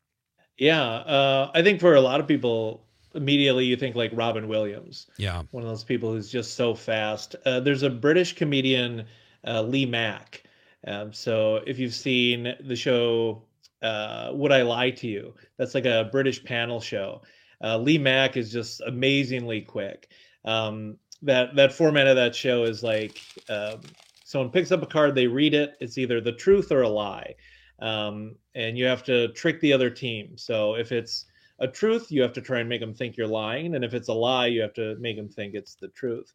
Yeah, I think for a lot of people, immediately you think like Robin Williams. Yeah. One of those people who's just so fast. There's a British comedian, Lee Mack. So if you've seen the show Would I Lie to You? That's like a British panel show. Lee Mack is just amazingly quick. That format of that show is like someone picks up a card, they read it. It's either the truth or a lie. And you have to trick the other team. So if it's a truth, you have to try and make them think you're lying. And if it's a lie, you have to make them think it's the truth.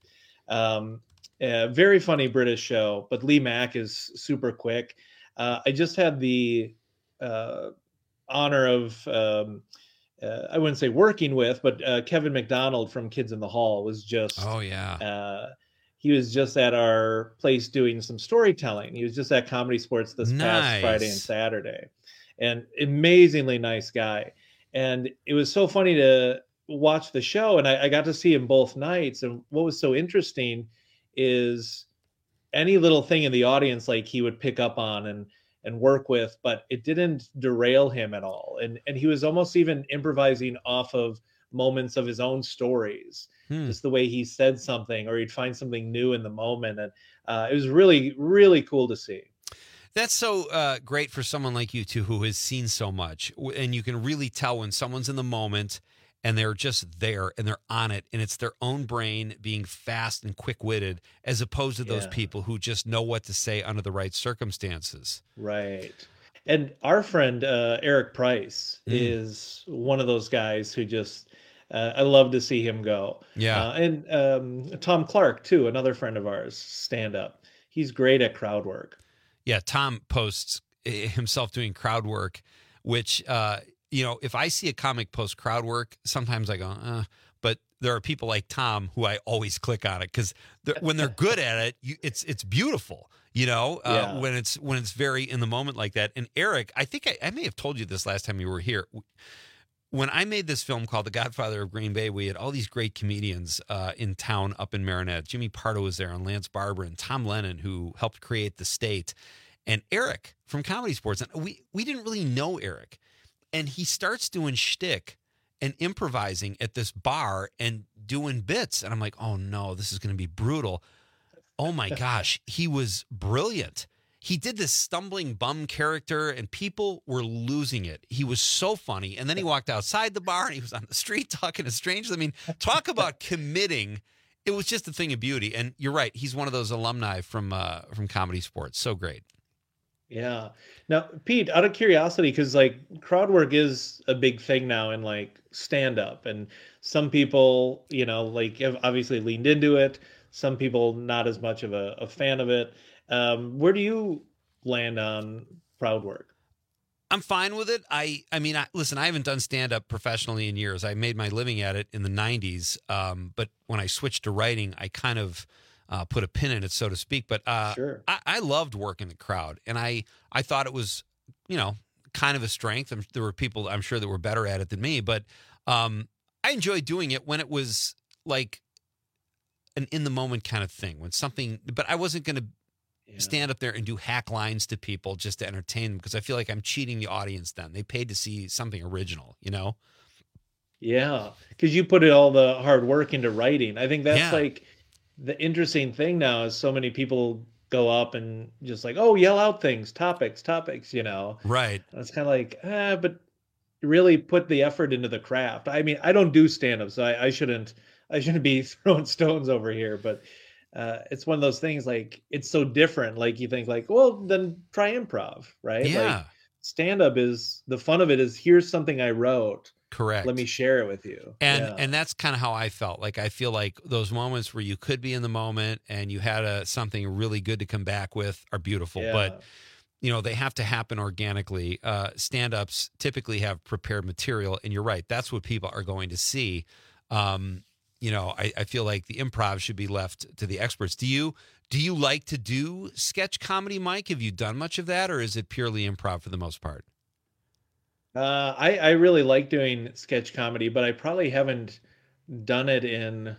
Very funny British show, but Lee Mack is super quick. I just had the honor of, I wouldn't say working with, but Kevin McDonald from Kids in the Hall was just, he was just at our place doing some storytelling. He was just at Comedy Sports this past Friday and Saturday, and amazingly nice guy. And it was so funny to watch the show, and I got to see him both nights. And what was so interesting is any little thing in the audience, like he would pick up on and work with, but it didn't derail him at all. And he was almost even improvising off of moments of his own stories, just the way he said something, or he'd find something new in the moment. And it was really, really cool to see. That's so great for someone like you, too, who has seen so much. And you can really tell when someone's in the moment and they're just there and they're on it, and it's their own brain being fast and quick-witted, as opposed to those people who just know what to say under the right circumstances. Right. And our friend Eric Price is one of those guys who just, I love to see him go. Yeah. And Tom Clark, too, another friend of ours, stand-up. He's great at crowd work. Yeah, Tom posts himself doing crowd work, which, if I see a comic post crowd work, sometimes I go, but there are people like Tom who I always click on it because when they're good at it, it's beautiful, when it's very in the moment like that. And Eric, I think I may have told you this last time you were here. when I made this film called The Godfather of Green Bay, we had all these great comedians in town up in Marinette. Jimmy Pardo was there, and Lance Barber, and Tom Lennon, who helped create The State, and Eric from Comedy Sports. And we didn't really know Eric. And he starts doing shtick and improvising at this bar and doing bits. And I'm like, oh, no, this is going to be brutal. Oh, my gosh. He was brilliant. He did this stumbling bum character, and people were losing it. He was so funny. And then he walked outside the bar, and he was on the street talking to strangers. I mean, talk about committing. It was just a thing of beauty. And you're right. He's one of those alumni from Comedy Sports. So great. Yeah. Now, Pete, out of curiosity, because like crowd work is a big thing now in like stand up, and some people, like have obviously leaned into it. Some people not as much of a fan of it. Where do you land on crowd work? I'm fine with it. I mean, listen, I haven't done stand-up professionally in years. I made my living at it in the 90s. But when I switched to writing, I kind of put a pin in it, so to speak. But Sure. I loved working the crowd. And I thought it was, kind of a strength. There were people, I'm sure, that were better at it than me. But I enjoyed doing it when it was like an in-the-moment kind of thing. But I wasn't going to stand up there and do hack lines to people just to entertain them, because I feel like I'm cheating the audience then. They paid to see something original, Yeah, because you put all the hard work into writing. I think that's like the interesting thing now is so many people go up and just like, oh, yell out things, topics, Right. And it's kind of like, but really put the effort into the craft. I mean, I don't do stand-up, so I shouldn't be throwing stones over here, but it's one of those things, like it's so different. Like you think like, well, then try improv, right? Yeah. Like stand-up is, the fun of it is, here's something I wrote. Correct. Let me share it with you. And that's kind of how I felt. Like I feel like those moments where you could be in the moment and you had something really good to come back with are beautiful. Yeah. But they have to happen organically. Stand-ups typically have prepared material, and you're right. That's what people are going to see. I feel like the improv should be left to the experts. Do you like to do sketch comedy, Mike? Have you done much of that, or is it purely improv for the most part? I really like doing sketch comedy, but I probably haven't done it in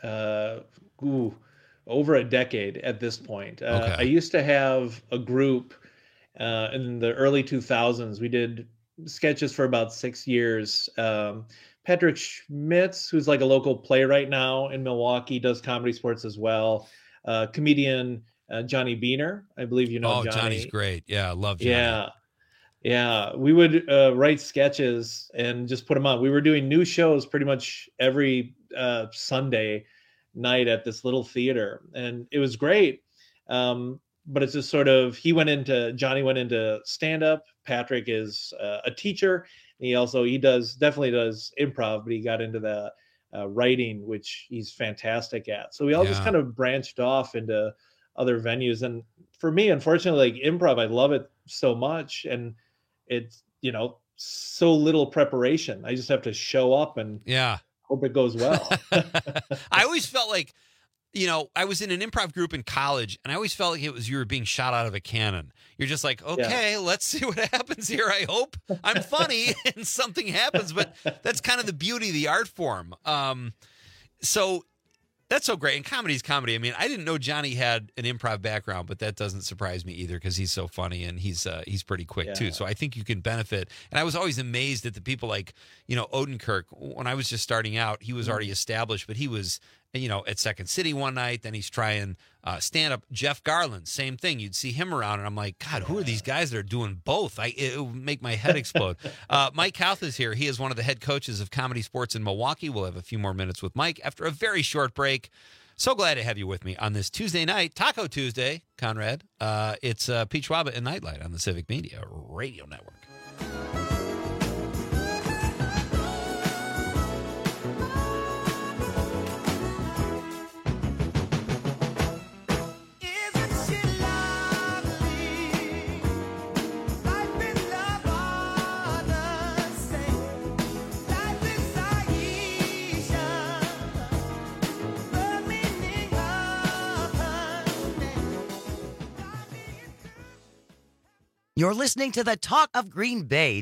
over a decade at this point. Okay. I used to have a group in the early 2000s. We did sketches for about 6 years. Patrick Schmitz, who's like a local playwright now in Milwaukee, does Comedy Sports as well. Comedian Johnny Beaner, I believe you know Johnny. Johnny's great. Yeah, I love Johnny. Yeah. We would write sketches and just put them on. We were doing new shows pretty much every Sunday night at this little theater, and it was great. But it's just sort of, Johnny went into stand-up. Patrick is a teacher. He definitely does improv, but he got into the writing, which he's fantastic at. So we all just kind of branched off into other venues. And for me, unfortunately, like improv, I love it so much, and it's so little preparation. I just have to show up and hope it goes well. I always felt like, I was in an improv group in college, and I always felt like you were being shot out of a cannon. You're just like, okay, let's see what happens here. I hope I'm funny and something happens, but that's kind of the beauty of the art form. So that's so great. And comedy's comedy. I mean, I didn't know Johnny had an improv background, but that doesn't surprise me either, because he's so funny and he's pretty quick too. So I think you can benefit. And I was always amazed at the people like, Odenkirk. When I was just starting out, he was already established, but he was, at Second City one night. Then he's trying stand-up. Jeff Garland, same thing. You'd see him around, and I'm like, God, who are these guys that are doing both? It would make my head explode. Mike Houth is here. He is one of the head coaches of Comedy Sports in Milwaukee. We'll have a few more minutes with Mike after a very short break. So glad to have you with me on this Tuesday night, Taco Tuesday, Conrad. It's Pete Schwaba and Nightlight on the Civic Media Radio Network. You're listening to the Talk of Green Bay,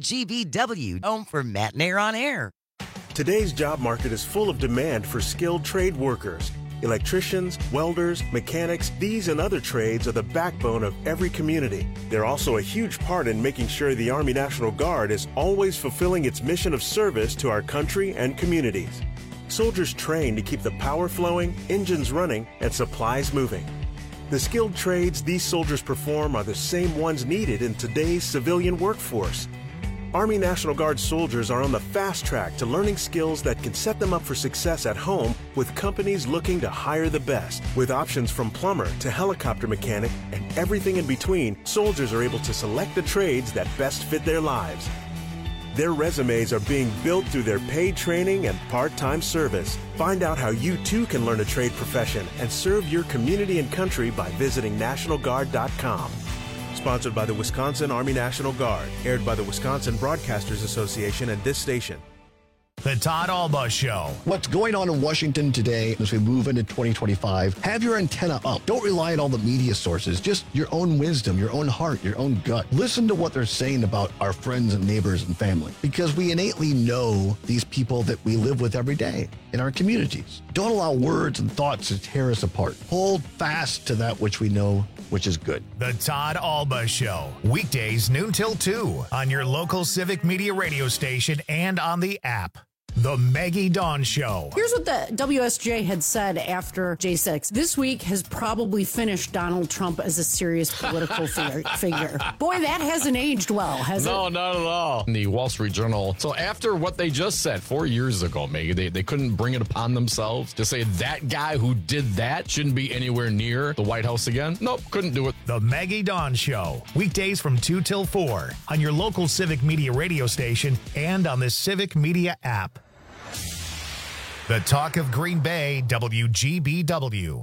WGBW, home for Matt Nair on Air. Today's job market is full of demand for skilled trade workers. Electricians, welders, mechanics, these and other trades are the backbone of every community. They're also a huge part in making sure the Army National Guard is always fulfilling its mission of service to our country and communities. Soldiers train to keep the power flowing, engines running, and supplies moving. The skilled trades these soldiers perform are the same ones needed in today's civilian workforce. Army National Guard soldiers are on the fast track to learning skills that can set them up for success at home with companies looking to hire the best. With options from plumber to helicopter mechanic and everything in between, soldiers are able to select the trades that best fit their lives. Their resumes are being built through their paid training and part-time service. Find out how you too can learn a trade profession and serve your community and country by visiting NationalGuard.com. Sponsored by the Wisconsin Army National Guard. Aired by the Wisconsin Broadcasters Association and this station. The Todd Alba Show. What's going on in Washington today as we move into 2025? Have your antenna up. Don't rely on all the media sources. Just your own wisdom, your own heart, your own gut. Listen to what they're saying about our friends and neighbors and family, because we innately know these people that we live with every day in our communities. Don't allow words and thoughts to tear us apart. Hold fast to that which we know, which is good. The Todd Alba Show. Weekdays noon till 2 on your local Civic Media radio station and on the app. The Maggie Dawn Show. Here's what the WSJ had said after J6. This week has probably finished Donald Trump as a serious political figure. Boy, that hasn't aged well, has it? No, not at all. In the Wall Street Journal. So after what they just said 4 years ago, Maggie, they couldn't bring it upon themselves to say that guy who did that shouldn't be anywhere near the White House again. Nope, couldn't do it. The Maggie Dawn Show. Weekdays from 2 till 4 on your local Civic Media radio station and on the Civic Media app. The Talk of Green Bay, WGBW.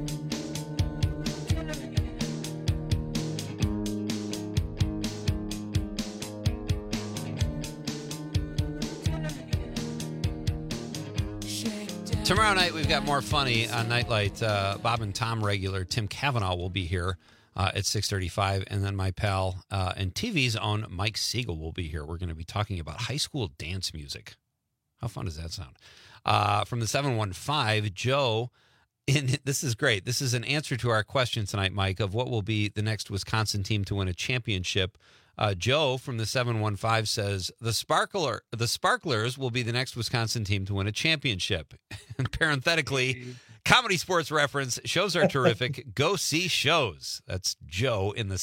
Tomorrow night, we've got more funny on Nightlight. Bob and Tom regular Tim Cavanaugh will be here at 6:35, and then my pal and TV's own Mike Siegel will be here. We're going to be talking about high school dance music. How fun does that sound? From the 715, Joe, this is great. This is an answer to our question tonight, Mike, of what will be the next Wisconsin team to win a championship. Joe from the 715 says, the Sparklers will be the next Wisconsin team to win a championship. And parenthetically, Comedy Sports Reference, shows are terrific. Go see shows. That's Joe in the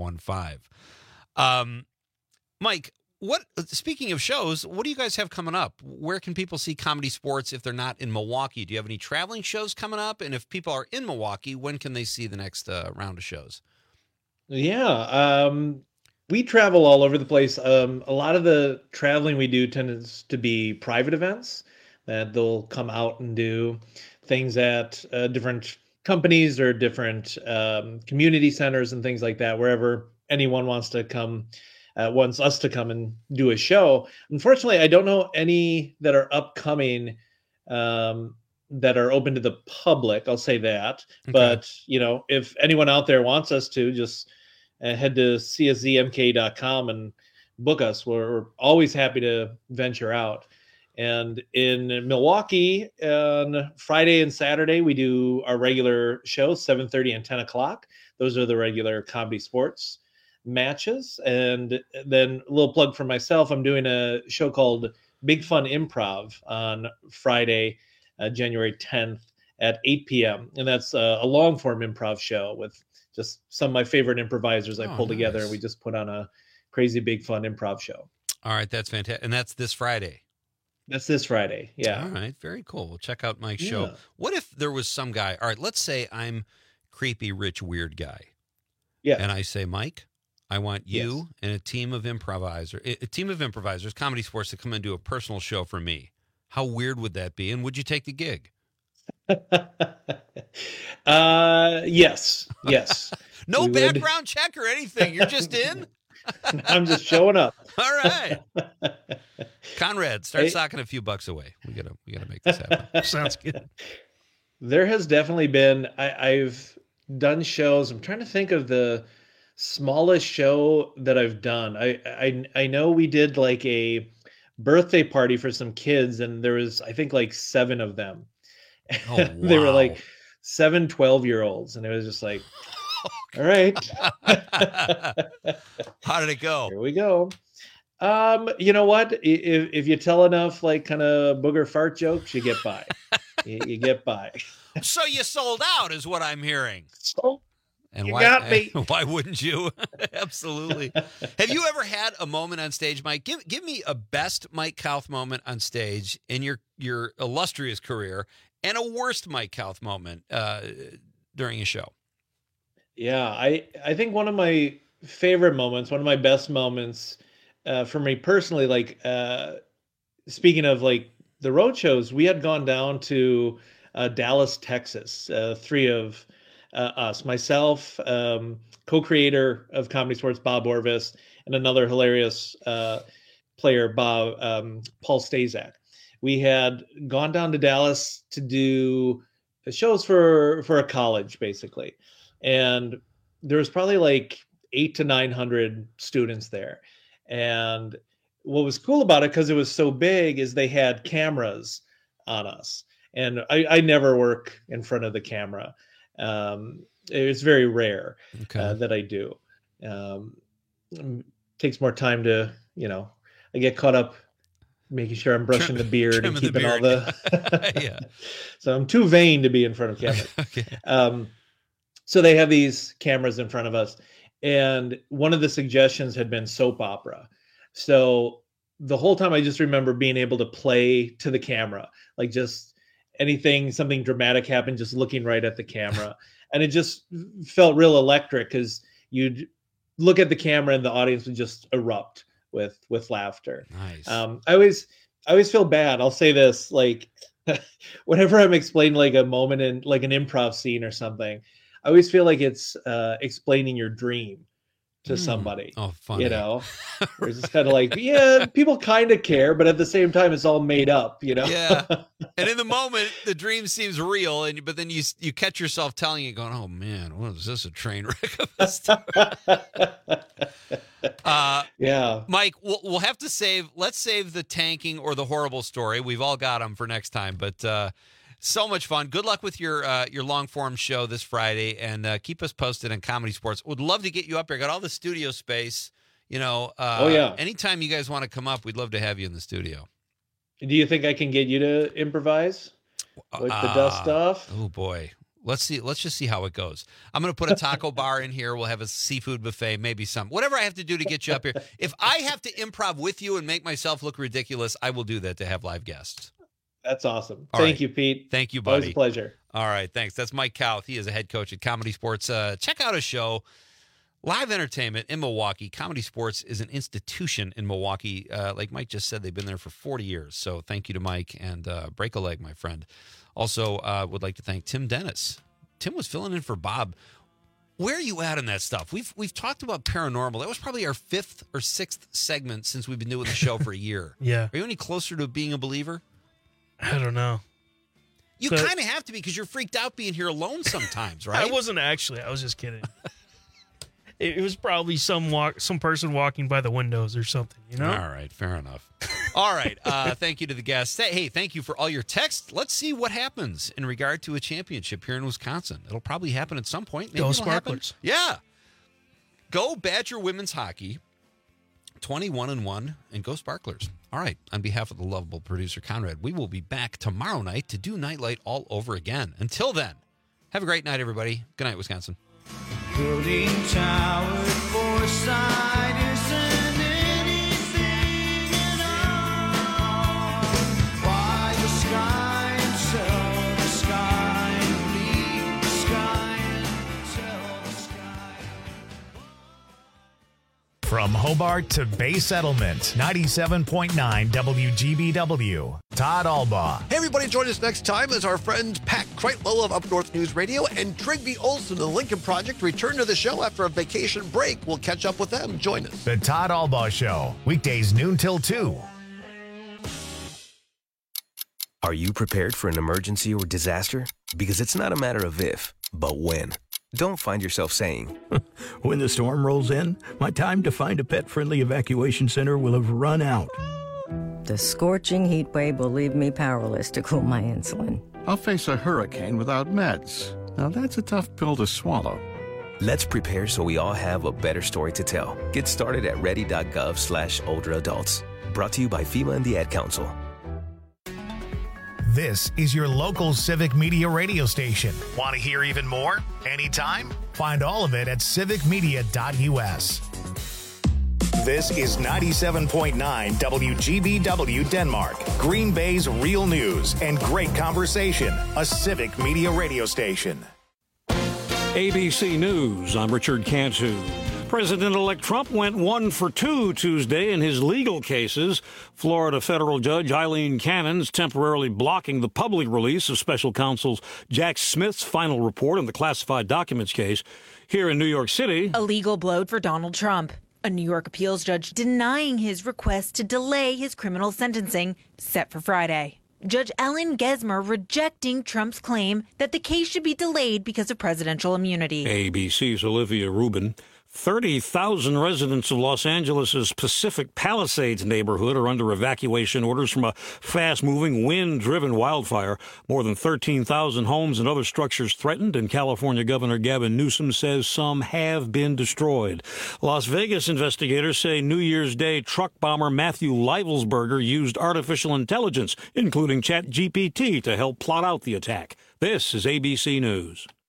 715. Mike, speaking of shows, what do you guys have coming up? Where can people see Comedy Sports if they're not in Milwaukee? Do you have any traveling shows coming up? And if people are in Milwaukee, when can they see the next round of shows? Yeah, we travel all over the place. A lot of the traveling we do tends to be private events that they'll come out and do things at different companies or different community centers and things like that, wherever anyone wants us to come and do a show. Unfortunately, I don't know any that are upcoming that are open to the public. I'll say that. Okay. But, if anyone out there wants us to, just head to cszmk.com and book us. We're always happy to venture out. And in Milwaukee, on Friday and Saturday, we do our regular shows, 7:30 and 10 o'clock. Those are the regular Comedy Sports matches. And then a little plug for myself, I'm doing a show called Big Fun Improv on Friday, January 10th at 8 p.m. And that's a long form improv show with just some of my favorite improvisers I pulled together. And we just put on a crazy big fun improv show. All right. That's fantastic. And that's this Friday. That's this Friday. Yeah. All right. Very cool. We'll check out Mike's show. What if there was some guy, all right, let's say I'm creepy, rich, weird guy. Yeah. And I say, Mike, I want you and a team of improvisers, Comedy Sports, to come and do a personal show for me. How weird would that be? And would you take the gig? Yes. No background check or anything. You're just in? I'm just showing up. All right. Conrad, start socking a few bucks away. We gotta make this happen. Sounds good. There has definitely been, I've done shows. I'm trying to think of the smallest show that I've done. I know we did like a birthday party for some kids, and there was, I think, like 7 of them. Oh, They were wow. like 7 12-year-olds, and it was just like, all right. How did it go? Here we go. You know what? If you tell enough like kind of booger fart jokes, you get by. you get by. So you sold out is what I'm hearing. So And you why, got me. Why wouldn't you? Absolutely. Have you ever had a moment on stage, Mike? Give me a best Mike Kauth moment on stage in your illustrious career, and a worst Mike Kauth moment during a show. Yeah, I think one of my favorite moments, one of my best moments for me personally, like speaking of like the road shows, we had gone down to Dallas, Texas, 3 of us, myself, co-creator of Comedy Sports, Bob Orvis, and another hilarious player, Paul Stazak. We had gone down to Dallas to do shows for a college, basically. And there was probably like 800 to 900 students there. And what was cool about it, because it was so big, is they had cameras on us. And I never work in front of the camera. It's very rare that I do. Takes more time to, I get caught up making sure I'm brushing the beard and keeping all the. Yeah. So I'm too vain to be in front of cameras. Okay. So they have these cameras in front of us, and one of the suggestions had been soap opera. So the whole time I just remember being able to play to the camera, like just something dramatic happened, just looking right at the camera. And it just felt real electric, because you'd look at the camera and the audience would just erupt with laughter. Nice. I always feel bad. I'll say this, like whenever I'm explaining like a moment in like an improv scene or something, I always feel like it's explaining your dream to somebody. Oh, funny. Where it's just kind of like, yeah, people kind of care, but at the same time, it's all made up, Yeah. And in the moment, the dream seems real, but then you catch yourself telling it, going, "Oh man, what is this, a train wreck of a story?" Yeah, Mike, we'll have to let's save the tanking or the horrible story. We've all got them for next time, but so much fun. Good luck with your long form show this Friday, and keep us posted on Comedy Sports. Would love to get you up here. Got all the studio space. Oh yeah. Anytime you guys want to come up, we'd love to have you in the studio. Do you think I can get you to improvise? Wipe the dust off? Oh boy. Let's see. Let's just see how it goes. I'm going to put a taco bar in here. We'll have a seafood buffet, maybe whatever I have to do to get you up here. If I have to improv with you and make myself look ridiculous, I will do that to have live guests. That's awesome. All Thank right. you, Pete. Thank you, buddy. Always a pleasure. All right. Thanks. That's Mike Kauth. He is a head coach at Comedy Sports. Check out his show. Live entertainment in Milwaukee. Comedy Sports is an institution in Milwaukee. Like Mike just said, they've been there for 40 years. So thank you to Mike, and break a leg, my friend. Also, would like to thank Tim Dennis. Tim was filling in for Bob. Where are you at on that stuff? We've talked about paranormal. That was probably our 5th or 6th segment since we've been doing the show for a year. Yeah. Are you any closer to being a believer? I don't know. You kind of have to be, because you're freaked out being here alone sometimes, right? I wasn't actually. I was just kidding. It was probably some person walking by the windows or something, All right, fair enough. All right, thank you to the guests. Hey, thank you for all your texts. Let's see what happens in regard to a championship here in Wisconsin. It'll probably happen at some point. Maybe Go it'll happen. Sparklers. Yeah. Go Badger women's hockey, 21-1, and go Sparklers. All right, on behalf of the lovable producer Conrad, we will be back tomorrow night to do Nightlight all over again. Until then, have a great night, everybody. Good night, Wisconsin. Building tower Forsyth isn't anything at all. Why the sky and sell the sky and leave the sky and tell the sky. From Hobart to Bay Settlement, 97.9 WGBW. Todd Albaugh. Hey, everybody, join us next time as our friends Pat Kreitlow of Up North News Radio and Trigby Olson of the Lincoln Project return to the show after a vacation break. We'll catch up with them. Join us. The Todd Albaugh Show, weekdays noon till 2. Are you prepared for an emergency or disaster? Because it's not a matter of if, but when. don't find yourself saying, when the storm rolls in, my time to find a pet-friendly evacuation center will have run out. The scorching heat wave will leave me powerless to cool my insulin. I'll face a hurricane without meds. Now that's a tough pill to swallow. Let's prepare so we all have a better story to tell. Get started at ready.gov/older adults. Brought to you by FEMA and the Ad Council. This is your local Civic Media radio station. Want to hear even more? Anytime? Find all of it at civicmedia.us. This is 97.9 WGBW Denmark, Green Bay's real news and great conversation, a Civic Media radio station. ABC News, I'm Richard Cantu. President-elect Trump went 1 for 2 Tuesday in his legal cases. Florida federal judge Eileen Cannon's temporarily blocking the public release of special counsel Jack Smith's final report on the classified documents case. Here in New York City, a legal blow for Donald Trump. A New York appeals judge denying his request to delay his criminal sentencing set for Friday. Judge Ellen Gesmer rejecting Trump's claim that the case should be delayed because of presidential immunity. ABC's Olivia Rubin. 30,000 residents of Los Angeles' Pacific Palisades neighborhood are under evacuation orders from a fast-moving, wind-driven wildfire. More than 13,000 homes and other structures threatened, and California Governor Gavin Newsom says some have been destroyed. Las Vegas investigators say New Year's Day truck bomber Matthew Leivelsberger used artificial intelligence, including ChatGPT, to help plot out the attack. This is ABC News.